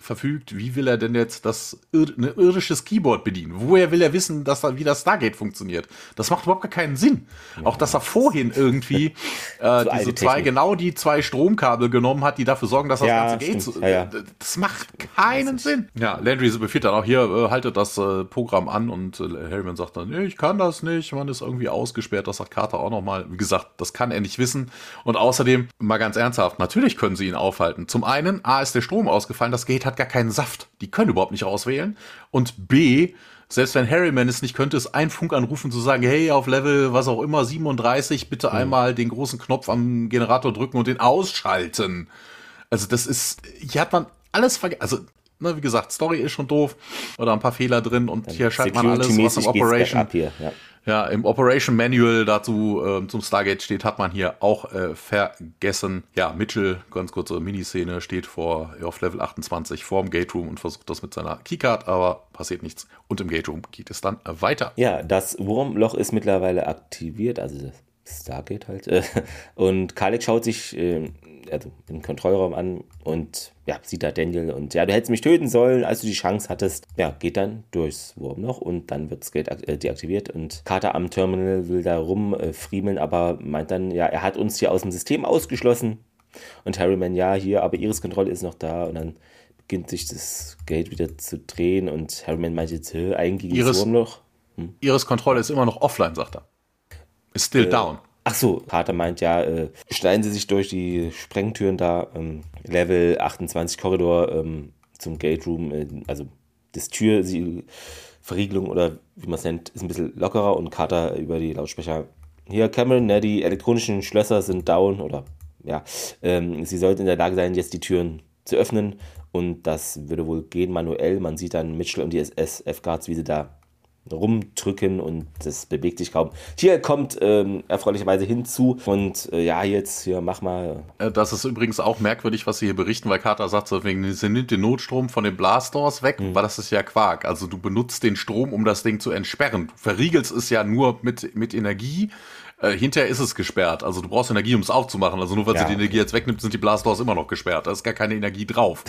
verfügt, wie will er denn jetzt das ir- ein irdisches Keyboard bedienen? Woher will er wissen, dass er, wie das Stargate funktioniert? Das macht überhaupt gar keinen Sinn. Ja, auch, dass er vorhin irgendwie äh, diese zwei, genau die zwei Stromkabel genommen hat, die dafür sorgen, dass das ja, ganze Gate, stimmt. Ja, ja. das macht keinen Sinn. Ja, Landry befiehlt dann auch hier, äh, haltet das äh, Programm an und äh, Harriman sagt dann, nee, ich kann das nicht, man ist irgendwie ausgesperrt, das sagt Carter auch nochmal. Wie gesagt, das kann er nicht wissen. Und außerdem, mal ganz ernsthaft, natürlich können sie ihn aufhalten. Zum einen, A, ist der Strom ausgefallen, das Gate hat gar keinen Saft. Die können überhaupt nicht auswählen. Und B, selbst wenn Harriman es nicht könnte, ist ein Funk anrufen zu sagen, hey, auf Level, was auch immer, siebenunddreißig, bitte mhm. einmal den großen Knopf am Generator drücken und den ausschalten. Also das ist, hier hat man alles vergessen. Also, ne, wie gesagt, Story ist schon doof oder ein paar Fehler drin und Dann hier scheint man alles, was im Operation... Hier, ja. Ja, im Operation Manual dazu äh, zum Stargate steht, hat man hier auch äh, vergessen. Ja, Mitchell, ganz kurze Miniszene, steht vor ja, auf Level achtundzwanzig vorm Gate Room und versucht das mit seiner Keycard, aber passiert nichts. Und im Gate Room geht es dann äh, weiter. Ja, das Wurmloch ist mittlerweile aktiviert, also das Stargate halt. Äh, und Khalek schaut sich äh, also im Kontrollraum an und ja, sieht da Daniel und ja, du hättest mich töten sollen, als du die Chance hattest. Ja, geht dann durchs Wurmloch und dann wird das Gate äh, deaktiviert und Carter am Terminal will da rumfriemeln, äh, aber meint dann, ja, er hat uns hier aus dem System ausgeschlossen und Harriman, ja, hier, aber Iris-Kontrolle ist noch da und dann beginnt sich das Gate wieder zu drehen und Harriman meint jetzt, eigentlich Iris, das Wurmloch. Hm? Iris-Kontrolle ist immer noch offline, sagt er. Ist still äh, down. Ach so, Carter meint ja, äh, schneiden sie sich durch die Sprengtüren da, ähm, Level achtundzwanzig Korridor ähm, zum Gate Room, äh, also das Tür, die Verriegelung oder wie man es nennt, ist ein bisschen lockerer und Carter über die Lautsprecher. Hier, Cameron, ne, die elektronischen Schlösser sind down oder ja, ähm, sie sollten in der Lage sein, jetzt die Türen zu öffnen und das würde wohl gehen manuell. Man sieht dann Mitchell und die S F-Guards, wie sie da rumdrücken und das bewegt sich kaum. Hier kommt ähm, erfreulicherweise hinzu und äh, ja, jetzt hier, mach mal. Das ist übrigens auch merkwürdig, was sie hier berichten, weil Carter sagt so, wegen, sie nimmt den Notstrom von den Blastdoors weg, mhm. weil das ist ja Quark. Also du benutzt den Strom, um das Ding zu entsperren. Du verriegelst es ja nur mit, mit Energie. Äh, hinterher ist es gesperrt. Also du brauchst Energie, um es aufzumachen. Also nur weil ja, sie die okay. Energie jetzt wegnimmt, sind die Blastdoors immer noch gesperrt. Da ist gar keine Energie drauf.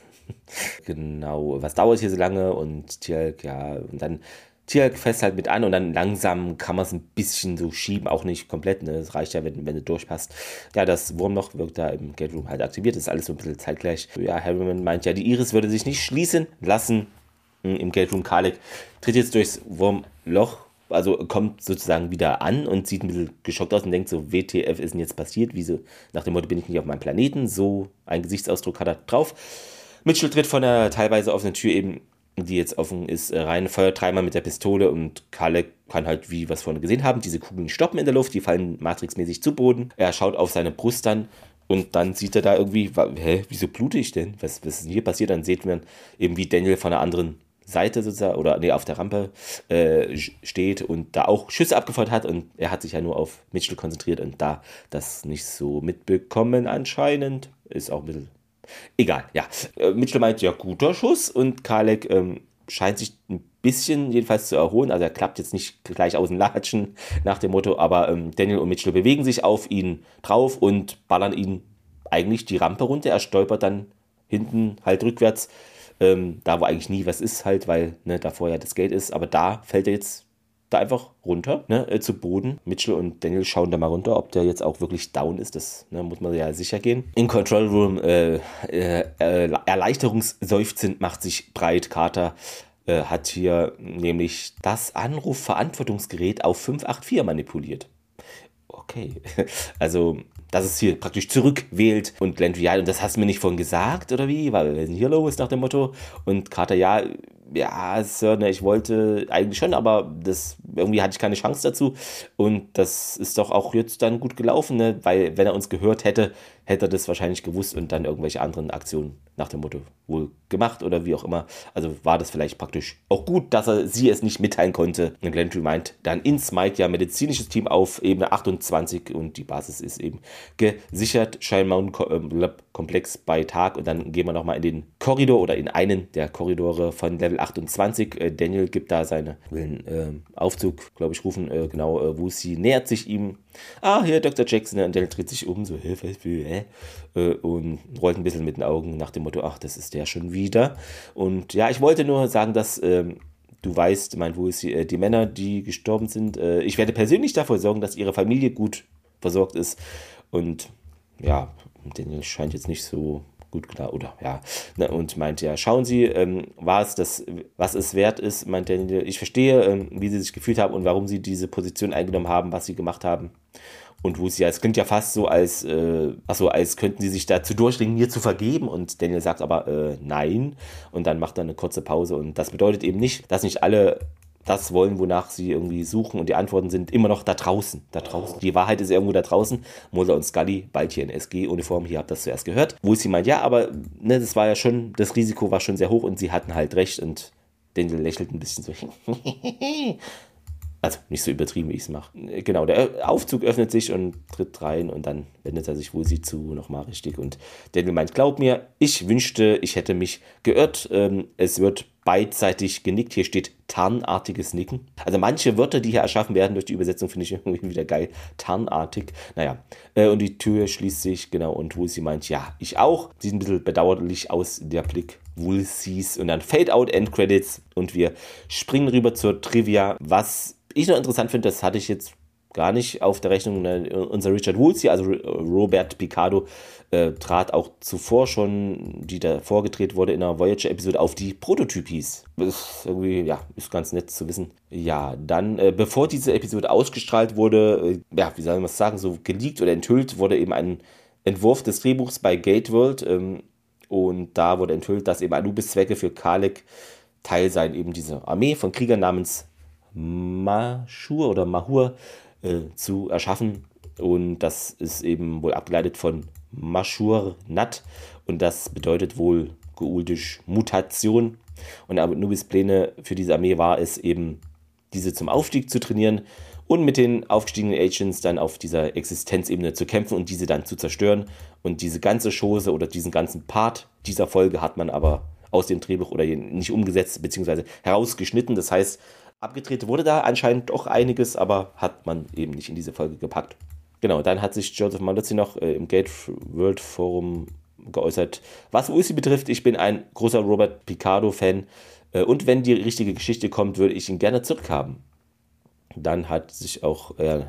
Genau. Was dauert hier so lange? Und Tjalk, ja, und dann Tjalk fest halt mit an und dann langsam kann man es ein bisschen so schieben, auch nicht komplett, ne? Das reicht ja, wenn, wenn du durchpasst. Ja, das Wurmloch wird da im Gate Room halt aktiviert, das ist alles so ein bisschen zeitgleich. Ja, Harriman meint ja, die Iris würde sich nicht schließen lassen im Gate Room. Khalek tritt jetzt durchs Wurmloch, also kommt sozusagen wieder an und sieht ein bisschen geschockt aus und denkt so, W T F ist denn jetzt passiert? Wieso? Nach dem Motto, bin ich nicht auf meinem Planeten? So ein Gesichtsausdruck hat er drauf. Mitchell tritt von der teilweise offenen Tür eben, die jetzt offen ist, rein, feuert dreimal mit der Pistole und Khalek kann halt, wie wir es vorhin gesehen haben, diese Kugeln stoppen in der Luft, die fallen matrixmäßig zu Boden. Er schaut auf seine Brust dann und dann sieht er da irgendwie, hä, wieso blute ich denn? Was, was ist denn hier passiert? Dann sieht man eben, wie Daniel von der anderen Seite sozusagen, oder nee, auf der Rampe äh, steht und da auch Schüsse abgefeuert hat und er hat sich ja nur auf Mitchell konzentriert und da das nicht so mitbekommen anscheinend, ist auch ein bisschen egal, ja. Mitchell meint, ja, guter Schuss und Khalek ähm, scheint sich ein bisschen jedenfalls zu erholen, also er klappt jetzt nicht gleich aus dem Latschen nach dem Motto, aber ähm, Daniel und Mitchell bewegen sich auf ihn drauf und ballern ihn eigentlich die Rampe runter, er stolpert dann hinten halt rückwärts, ähm, da wo eigentlich nie was ist halt, weil ne, davor ja das Gate ist, aber da fällt er jetzt da einfach runter, ne, äh, zu Boden. Mitchell und Daniel schauen da mal runter, ob der jetzt auch wirklich down ist. Das ne, muss man ja sicher gehen. Im Control Room äh, äh, äh, Erleichterungsseufzend macht sich breit. Carter äh, hat hier nämlich das Anrufverantwortungsgerät auf fünf acht vier manipuliert. Okay, also dass es hier praktisch zurückwählt und Landry, ja, und das hast du mir nicht vorhin gesagt, oder wie? Weil wir sind hier los nach dem Motto. Und Carter, ja, ja, Sir, ne, ich wollte eigentlich schon, aber das irgendwie hatte ich keine Chance dazu. Und das ist doch auch jetzt dann gut gelaufen, ne? Weil wenn er uns gehört hätte, hätte er das wahrscheinlich gewusst und dann irgendwelche anderen Aktionen nach dem Motto wohl gemacht oder wie auch immer. Also war das vielleicht praktisch auch gut, dass er sie es nicht mitteilen konnte. Und Landry meint dann ins Mike ja medizinisches Team auf Ebene achtundzwanzig und die Basis ist eben gesichert. Shine Mountain Lab Komplex bei Tag und dann gehen wir nochmal in den Korridor oder in einen der Korridore von Level achtundzwanzig. Äh, Daniel gibt da seine will, äh, Aufzug, glaube ich, rufen, äh, genau, äh, Wusi nähert sich ihm. Ah, hier Doktor Jackson und Daniel dreht sich um, so, hä, was, hä? hä? Äh, und rollt ein bisschen mit den Augen nach dem Motto, ach, das ist der schon wieder. Und ja, ich wollte nur sagen, dass ähm, du weißt, mein Woolsey, äh, die Männer, die gestorben sind, äh, ich werde persönlich dafür sorgen, dass ihre Familie gut versorgt ist. Und ja, Daniel scheint jetzt nicht so gut klar, oder ja, ne, und meint, ja, schauen Sie, ähm, war es das, was es wert ist, meint Daniel, ich verstehe, ähm, wie Sie sich gefühlt haben und warum Sie diese Position eingenommen haben, was Sie gemacht haben. Und wo sie ja, es klingt ja fast so, als, äh, achso, als könnten sie sich dazu durchringen, mir zu vergeben. Und Daniel sagt aber, äh, nein. Und dann macht er eine kurze Pause. Und das bedeutet eben nicht, dass nicht alle das wollen, wonach sie irgendwie suchen. Und die Antworten sind immer noch da draußen. Da draußen. Die Wahrheit ist irgendwo da draußen. Mulder und Scully, bald hier in S G-Uniform. Hier habt ihr das zuerst gehört. Wo sie meint, ja, aber ne, das war ja schon, das Risiko war schon sehr hoch und sie hatten halt recht. Und Daniel lächelt ein bisschen so. Also nicht so übertrieben, wie ich es mache. Genau, der Aufzug öffnet sich und tritt rein und dann wendet er sich Woolsey zu, nochmal richtig. Und Daniel meint, glaub mir, ich wünschte, ich hätte mich geirrt. Ähm, es wird beidseitig genickt. Hier steht tarnartiges Nicken. Also manche Wörter, die hier erschaffen werden durch die Übersetzung, finde ich irgendwie wieder geil. Tarnartig. Naja, äh, und die Tür schließt sich, genau, und Woolsey meint, ja, ich auch. Sieht ein bisschen bedauerlich aus, der Blick Woolseys. Und dann Fade Out, End Credits und wir springen rüber zur Trivia, was ich noch interessant finde, das hatte ich jetzt gar nicht auf der Rechnung. Unser Richard Woolsey, also Robert Picardo, äh, trat auch zuvor schon, die da vorgedreht wurde in einer Voyager-Episode, auf die Prototypies. Das ist irgendwie, ja, ist ganz nett zu wissen. Ja, dann, äh, bevor diese Episode ausgestrahlt wurde, äh, ja, wie soll man es sagen, so geleakt oder enthüllt, wurde eben ein Entwurf des Drehbuchs bei Gateworld ähm, und da wurde enthüllt, dass eben Anubis-Zwecke für Kalek Teil seien eben dieser Armee von Kriegern namens Mashur oder Mahur äh, zu erschaffen und das ist eben wohl abgeleitet von Mashur Nat und das bedeutet wohl geultisch Mutation und Anubis Pläne für diese Armee war es eben, diese zum Aufstieg zu trainieren und mit den aufgestiegenen Agents dann auf dieser Existenzebene zu kämpfen und diese dann zu zerstören und diese ganze Chose oder diesen ganzen Part dieser Folge hat man aber aus dem Drehbuch oder nicht umgesetzt beziehungsweise herausgeschnitten, das heißt abgedreht wurde da anscheinend doch einiges, aber hat man eben nicht in diese Folge gepackt. Genau, dann hat sich Joseph Mallozzi noch äh, im Gate World Forum geäußert, was Woolsey betrifft. Ich bin ein großer Robert Picardo-Fan äh, und wenn die richtige Geschichte kommt, würde ich ihn gerne zurückhaben. Dann hat sich auch, äh,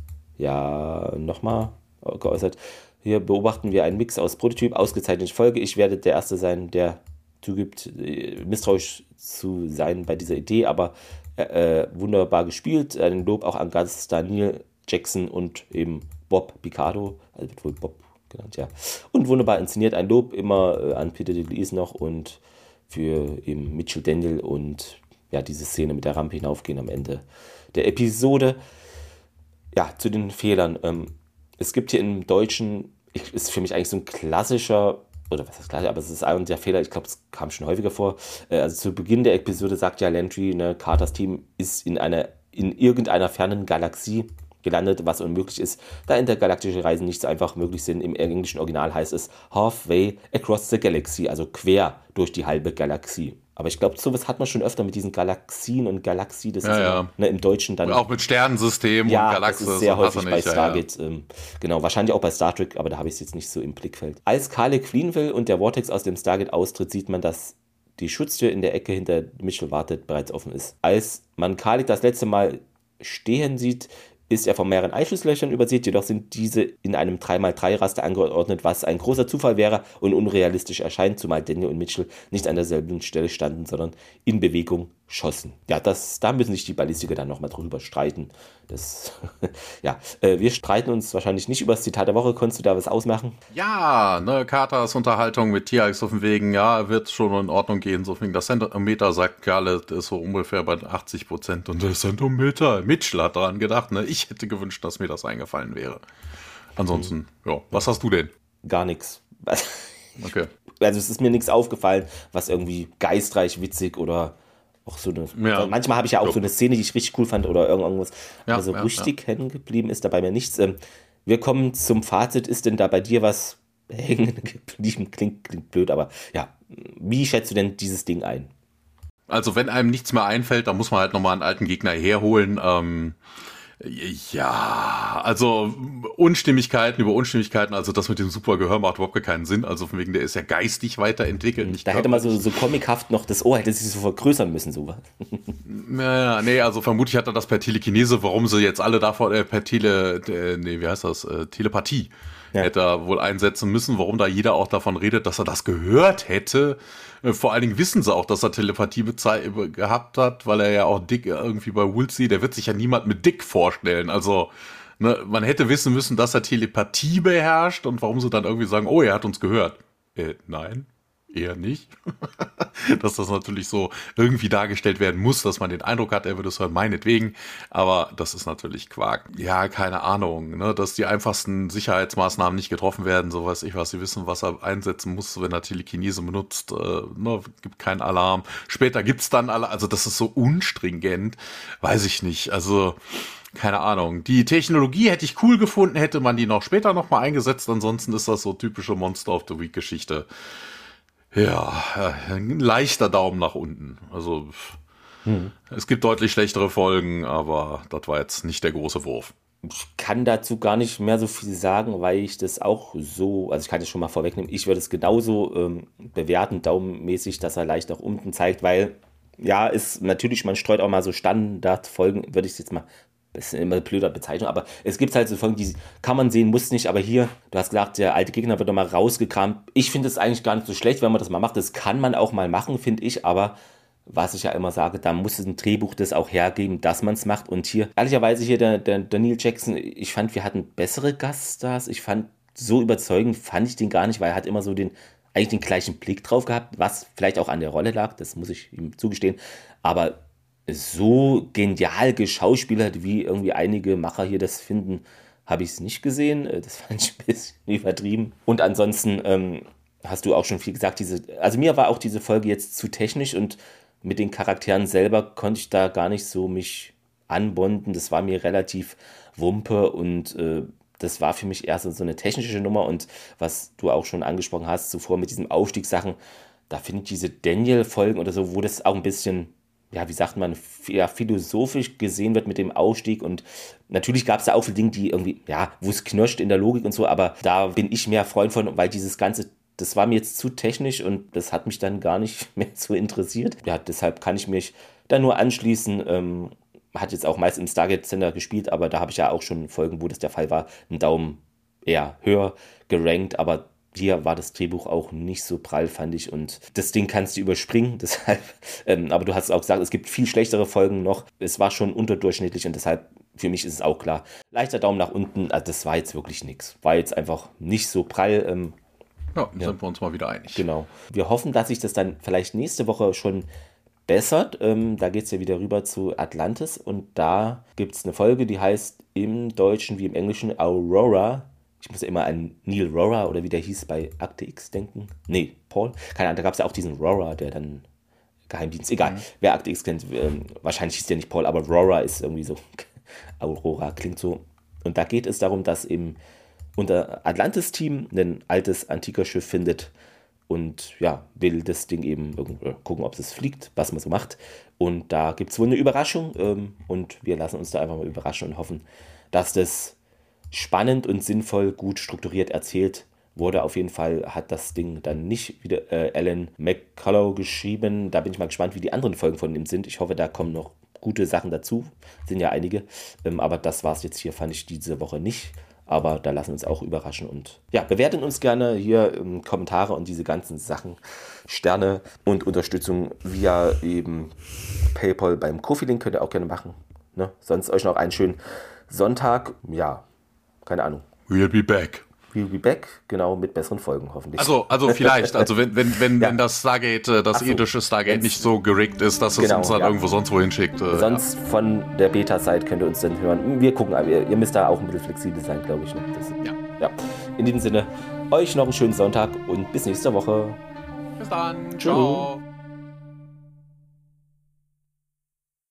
ja, nochmal geäußert, hier beobachten wir einen Mix aus Prototyp, ausgezeichnete Folge. Ich werde der Erste sein, der zugibt, äh, misstrauisch zu sein bei dieser Idee, aber Äh, wunderbar gespielt. Ein Lob auch an Gast Daniel Jackson und eben Bob Picardo, also wird wohl Bob genannt, ja. Und wunderbar inszeniert. Ein Lob immer äh, an Peter DeLuise noch und für eben Mitchell Daniel und ja, diese Szene mit der Rampe hinaufgehen am Ende der Episode. Ja, zu den Fehlern. Ähm, es gibt hier im Deutschen, ich, ist für mich eigentlich so ein klassischer oder was ist klar, aber es ist einer der Fehler, ich glaube, es kam schon häufiger vor. Also zu Beginn der Episode sagt ja Landry, ne, Carters Team ist in einer, in irgendeiner fernen Galaxie gelandet, was unmöglich ist, da intergalaktische Reisen nicht so einfach möglich sind. Im englischen Original heißt es halfway across the galaxy, also quer durch die halbe Galaxie. Aber ich glaube, sowas hat man schon öfter mit diesen Galaxien und Galaxie, das ja, ist ja. Immer, ne, im Deutschen dann. Und auch mit Sternensystem ja, und Galaxis. Das ist sehr häufig nicht, bei ja, Stargate. Ja. Ähm, genau, wahrscheinlich auch bei Star Trek, aber da habe ich es jetzt nicht so im Blickfeld. Als Kalek fliehen will und der Vortex aus dem Stargate austritt, sieht man, dass die Schutztür in der Ecke hinter Mitchell wartet, bereits offen ist. Als man Kalek das letzte Mal stehen sieht, ist er von mehreren Einschusslöchern übersät, jedoch sind diese in einem drei mal drei Raster angeordnet, was ein großer Zufall wäre und unrealistisch erscheint, zumal Daniel und Mitchell nicht an derselben Stelle standen, sondern in Bewegung schossen. Ja, das, da müssen sich die Ballistiker dann nochmal drüber streiten. Das, ja, äh, wir streiten uns wahrscheinlich nicht über das Zitat der Woche. Konntest du da was ausmachen? Ja, ne, Carters Unterhaltung mit T X auf dem Wegen, ja, wird schon in Ordnung gehen. So wegen das Centimeter, sagt Kerle, ist so ungefähr bei achtzig Prozent. Und das Centimeter, Mitchell hat daran gedacht, ne, ich hätte gewünscht, dass mir das eingefallen wäre. Ansonsten, mhm. ja, was hast du denn? Gar nichts. Okay. Also es ist mir nichts aufgefallen, was irgendwie geistreich, witzig oder auch so eine, ja. Manchmal habe ich ja auch ja. so eine Szene, die ich richtig cool fand oder irgendwas, ja, aber so ja, richtig ja. hängen geblieben ist da bei mir nichts. Wir kommen zum Fazit. Ist denn da bei dir was hängen geblieben? Klingt, klingt blöd, aber ja, wie schätzt du denn dieses Ding ein? Also wenn einem nichts mehr einfällt, dann muss man halt nochmal einen alten Gegner herholen. Ähm, Ja, also Unstimmigkeiten über Unstimmigkeiten, also das mit dem Supergehör macht überhaupt keinen Sinn, also von wegen, der ist ja geistig weiterentwickelt. Nicht da hätte man so, so comichaft noch das Ohr, hätte sich so vergrößern müssen, so. Naja, nee, also vermutlich hat er das per Telekinese, warum sie jetzt alle davon, äh, per Tele, äh, nee, wie heißt das, äh, Telepathie, ja. hätte er wohl einsetzen müssen, warum da jeder auch davon redet, dass er das gehört hätte. Vor allen Dingen wissen sie auch, dass er Telepathie gehabt hat, weil er ja auch Dick irgendwie bei Woolsey, der wird sich ja niemand mit Dick vorstellen. Also ne, man hätte wissen müssen, dass er Telepathie beherrscht und warum sie dann irgendwie sagen, oh, er hat uns gehört. Äh, nein, eher nicht. Dass das natürlich so irgendwie dargestellt werden muss, dass man den Eindruck hat, er würde es hören, meinetwegen. Aber das ist natürlich Quark. Ja, keine Ahnung, ne, dass die einfachsten Sicherheitsmaßnahmen nicht getroffen werden, so weiß ich was. Sie wissen, was er einsetzen muss, wenn er Telekinese benutzt. Äh, ne, gibt keinen Alarm. Später gibt's dann alle, also das ist so unstringent, weiß ich nicht. Also keine Ahnung. Die Technologie hätte ich cool gefunden, hätte man die noch später nochmal eingesetzt. Ansonsten ist das so typische Monster of the Week Geschichte. Ja, ein leichter Daumen nach unten. Also hm. es gibt deutlich schlechtere Folgen, aber das war jetzt nicht der große Wurf. Ich kann dazu gar nicht mehr so viel sagen, weil ich das auch so, also ich kann das schon mal vorwegnehmen, ich würde es genauso ähm, bewerten, daumenmäßig, dass er leicht nach unten zeigt, weil ja, ist natürlich, man streut auch mal so Standardfolgen, würde ich es jetzt mal, das ist immer eine blöde Bezeichnung, aber es gibt halt so Folgen, die kann man sehen, muss nicht, aber hier, du hast gesagt, der alte Gegner wird nochmal rausgekramt. Ich finde es eigentlich gar nicht so schlecht, wenn man das mal macht. Das kann man auch mal machen, finde ich, aber was ich ja immer sage, da muss ein Drehbuch das auch hergeben, dass man es macht. Und hier, ehrlicherweise hier der, der, der Neil Jackson, ich fand, wir hatten bessere Gaststars. Ich fand, so überzeugend fand ich den gar nicht, weil er hat immer so den, eigentlich den gleichen Blick drauf gehabt, was vielleicht auch an der Rolle lag, das muss ich ihm zugestehen, aber so genial geschauspielert, wie irgendwie einige Macher hier das finden, habe ich es nicht gesehen. Das fand ich ein bisschen übertrieben. Und ansonsten ähm, hast du auch schon viel gesagt, diese, also mir war auch diese Folge jetzt zu technisch und mit den Charakteren selber konnte ich da gar nicht so mich anbonden. Das war mir relativ Wumpe und äh, das war für mich erst so eine technische Nummer und was du auch schon angesprochen hast, zuvor mit diesen Aufstiegssachen, da finde ich diese Daniel-Folgen oder so, wo das auch ein bisschen, ja, wie sagt man, ja, philosophisch gesehen wird mit dem Aufstieg und natürlich gab es da auch viele Dinge, die irgendwie, ja, wo es knirscht in der Logik und so, aber da bin ich mehr Freund von, weil dieses Ganze, das war mir jetzt zu technisch und das hat mich dann gar nicht mehr so interessiert. Ja, deshalb kann ich mich da nur anschließen, ähm, hat jetzt auch meist im Stargate Center gespielt, aber da habe ich ja auch schon Folgen, wo das der Fall war, einen Daumen eher höher gerankt, aber hier war das Drehbuch auch nicht so prall, fand ich. Und das Ding kannst du überspringen. Deshalb, ähm, aber du hast auch gesagt, es gibt viel schlechtere Folgen noch. Es war schon unterdurchschnittlich und deshalb, für mich ist es auch klar. Leichter Daumen nach unten, also das war jetzt wirklich nichts. War jetzt einfach nicht so prall. Ähm, ja, ja, sind wir uns mal wieder einig. Genau. Wir hoffen, dass sich das dann vielleicht nächste Woche schon bessert. Ähm, da geht es ja wieder rüber zu Atlantis und da gibt es eine Folge, die heißt im Deutschen wie im Englischen Aurora. Ich muss ja immer an Neil Rora oder wie der hieß bei Akte X denken. Nee, Paul. Keine Ahnung, da gab es ja auch diesen Rora, der dann Geheimdienst. Egal, mhm. Wer Akte X kennt, ähm, wahrscheinlich hieß der nicht Paul, aber Rora ist irgendwie so. Aurora klingt so. Und da geht es darum, dass eben unser Atlantis-Team ein altes Antikerschiff findet und ja, will das Ding eben irgendwie gucken, ob es fliegt, was man so macht. Und da gibt es wohl eine Überraschung ähm, und wir lassen uns da einfach mal überraschen und hoffen, dass das spannend und sinnvoll, gut strukturiert erzählt wurde. Auf jeden Fall hat das Ding dann nicht wieder äh, Alan McCullough geschrieben. Da bin ich mal gespannt, wie die anderen Folgen von ihm sind. Ich hoffe, da kommen noch gute Sachen dazu. Sind ja einige. Ähm, aber das war es jetzt hier, fand ich diese Woche nicht. Aber da lassen wir uns auch überraschen. Und ja, bewerten uns gerne hier ähm, Kommentare und diese ganzen Sachen. Sterne und Unterstützung via eben PayPal beim Kofi-Link könnt ihr auch gerne machen. Ne? Sonst euch noch einen schönen Sonntag. Ja, keine Ahnung. We'll be back. We'll be back, genau, mit besseren Folgen hoffentlich. Also, also vielleicht, also wenn, wenn, wenn, ja. wenn das Stargate, das so, irdische Stargate nicht so gerickt ist, dass genau, es uns dann ja. irgendwo sonst wohin schickt. Äh, sonst ja. von der Beta-Seite könnt ihr uns dann hören. Wir gucken, aber ihr, ihr müsst da auch ein bisschen flexibel sein, glaube ich. Ne? Das, ja. ja. In diesem Sinne, euch noch einen schönen Sonntag und bis nächste Woche. Bis dann. Ciao. Ciao.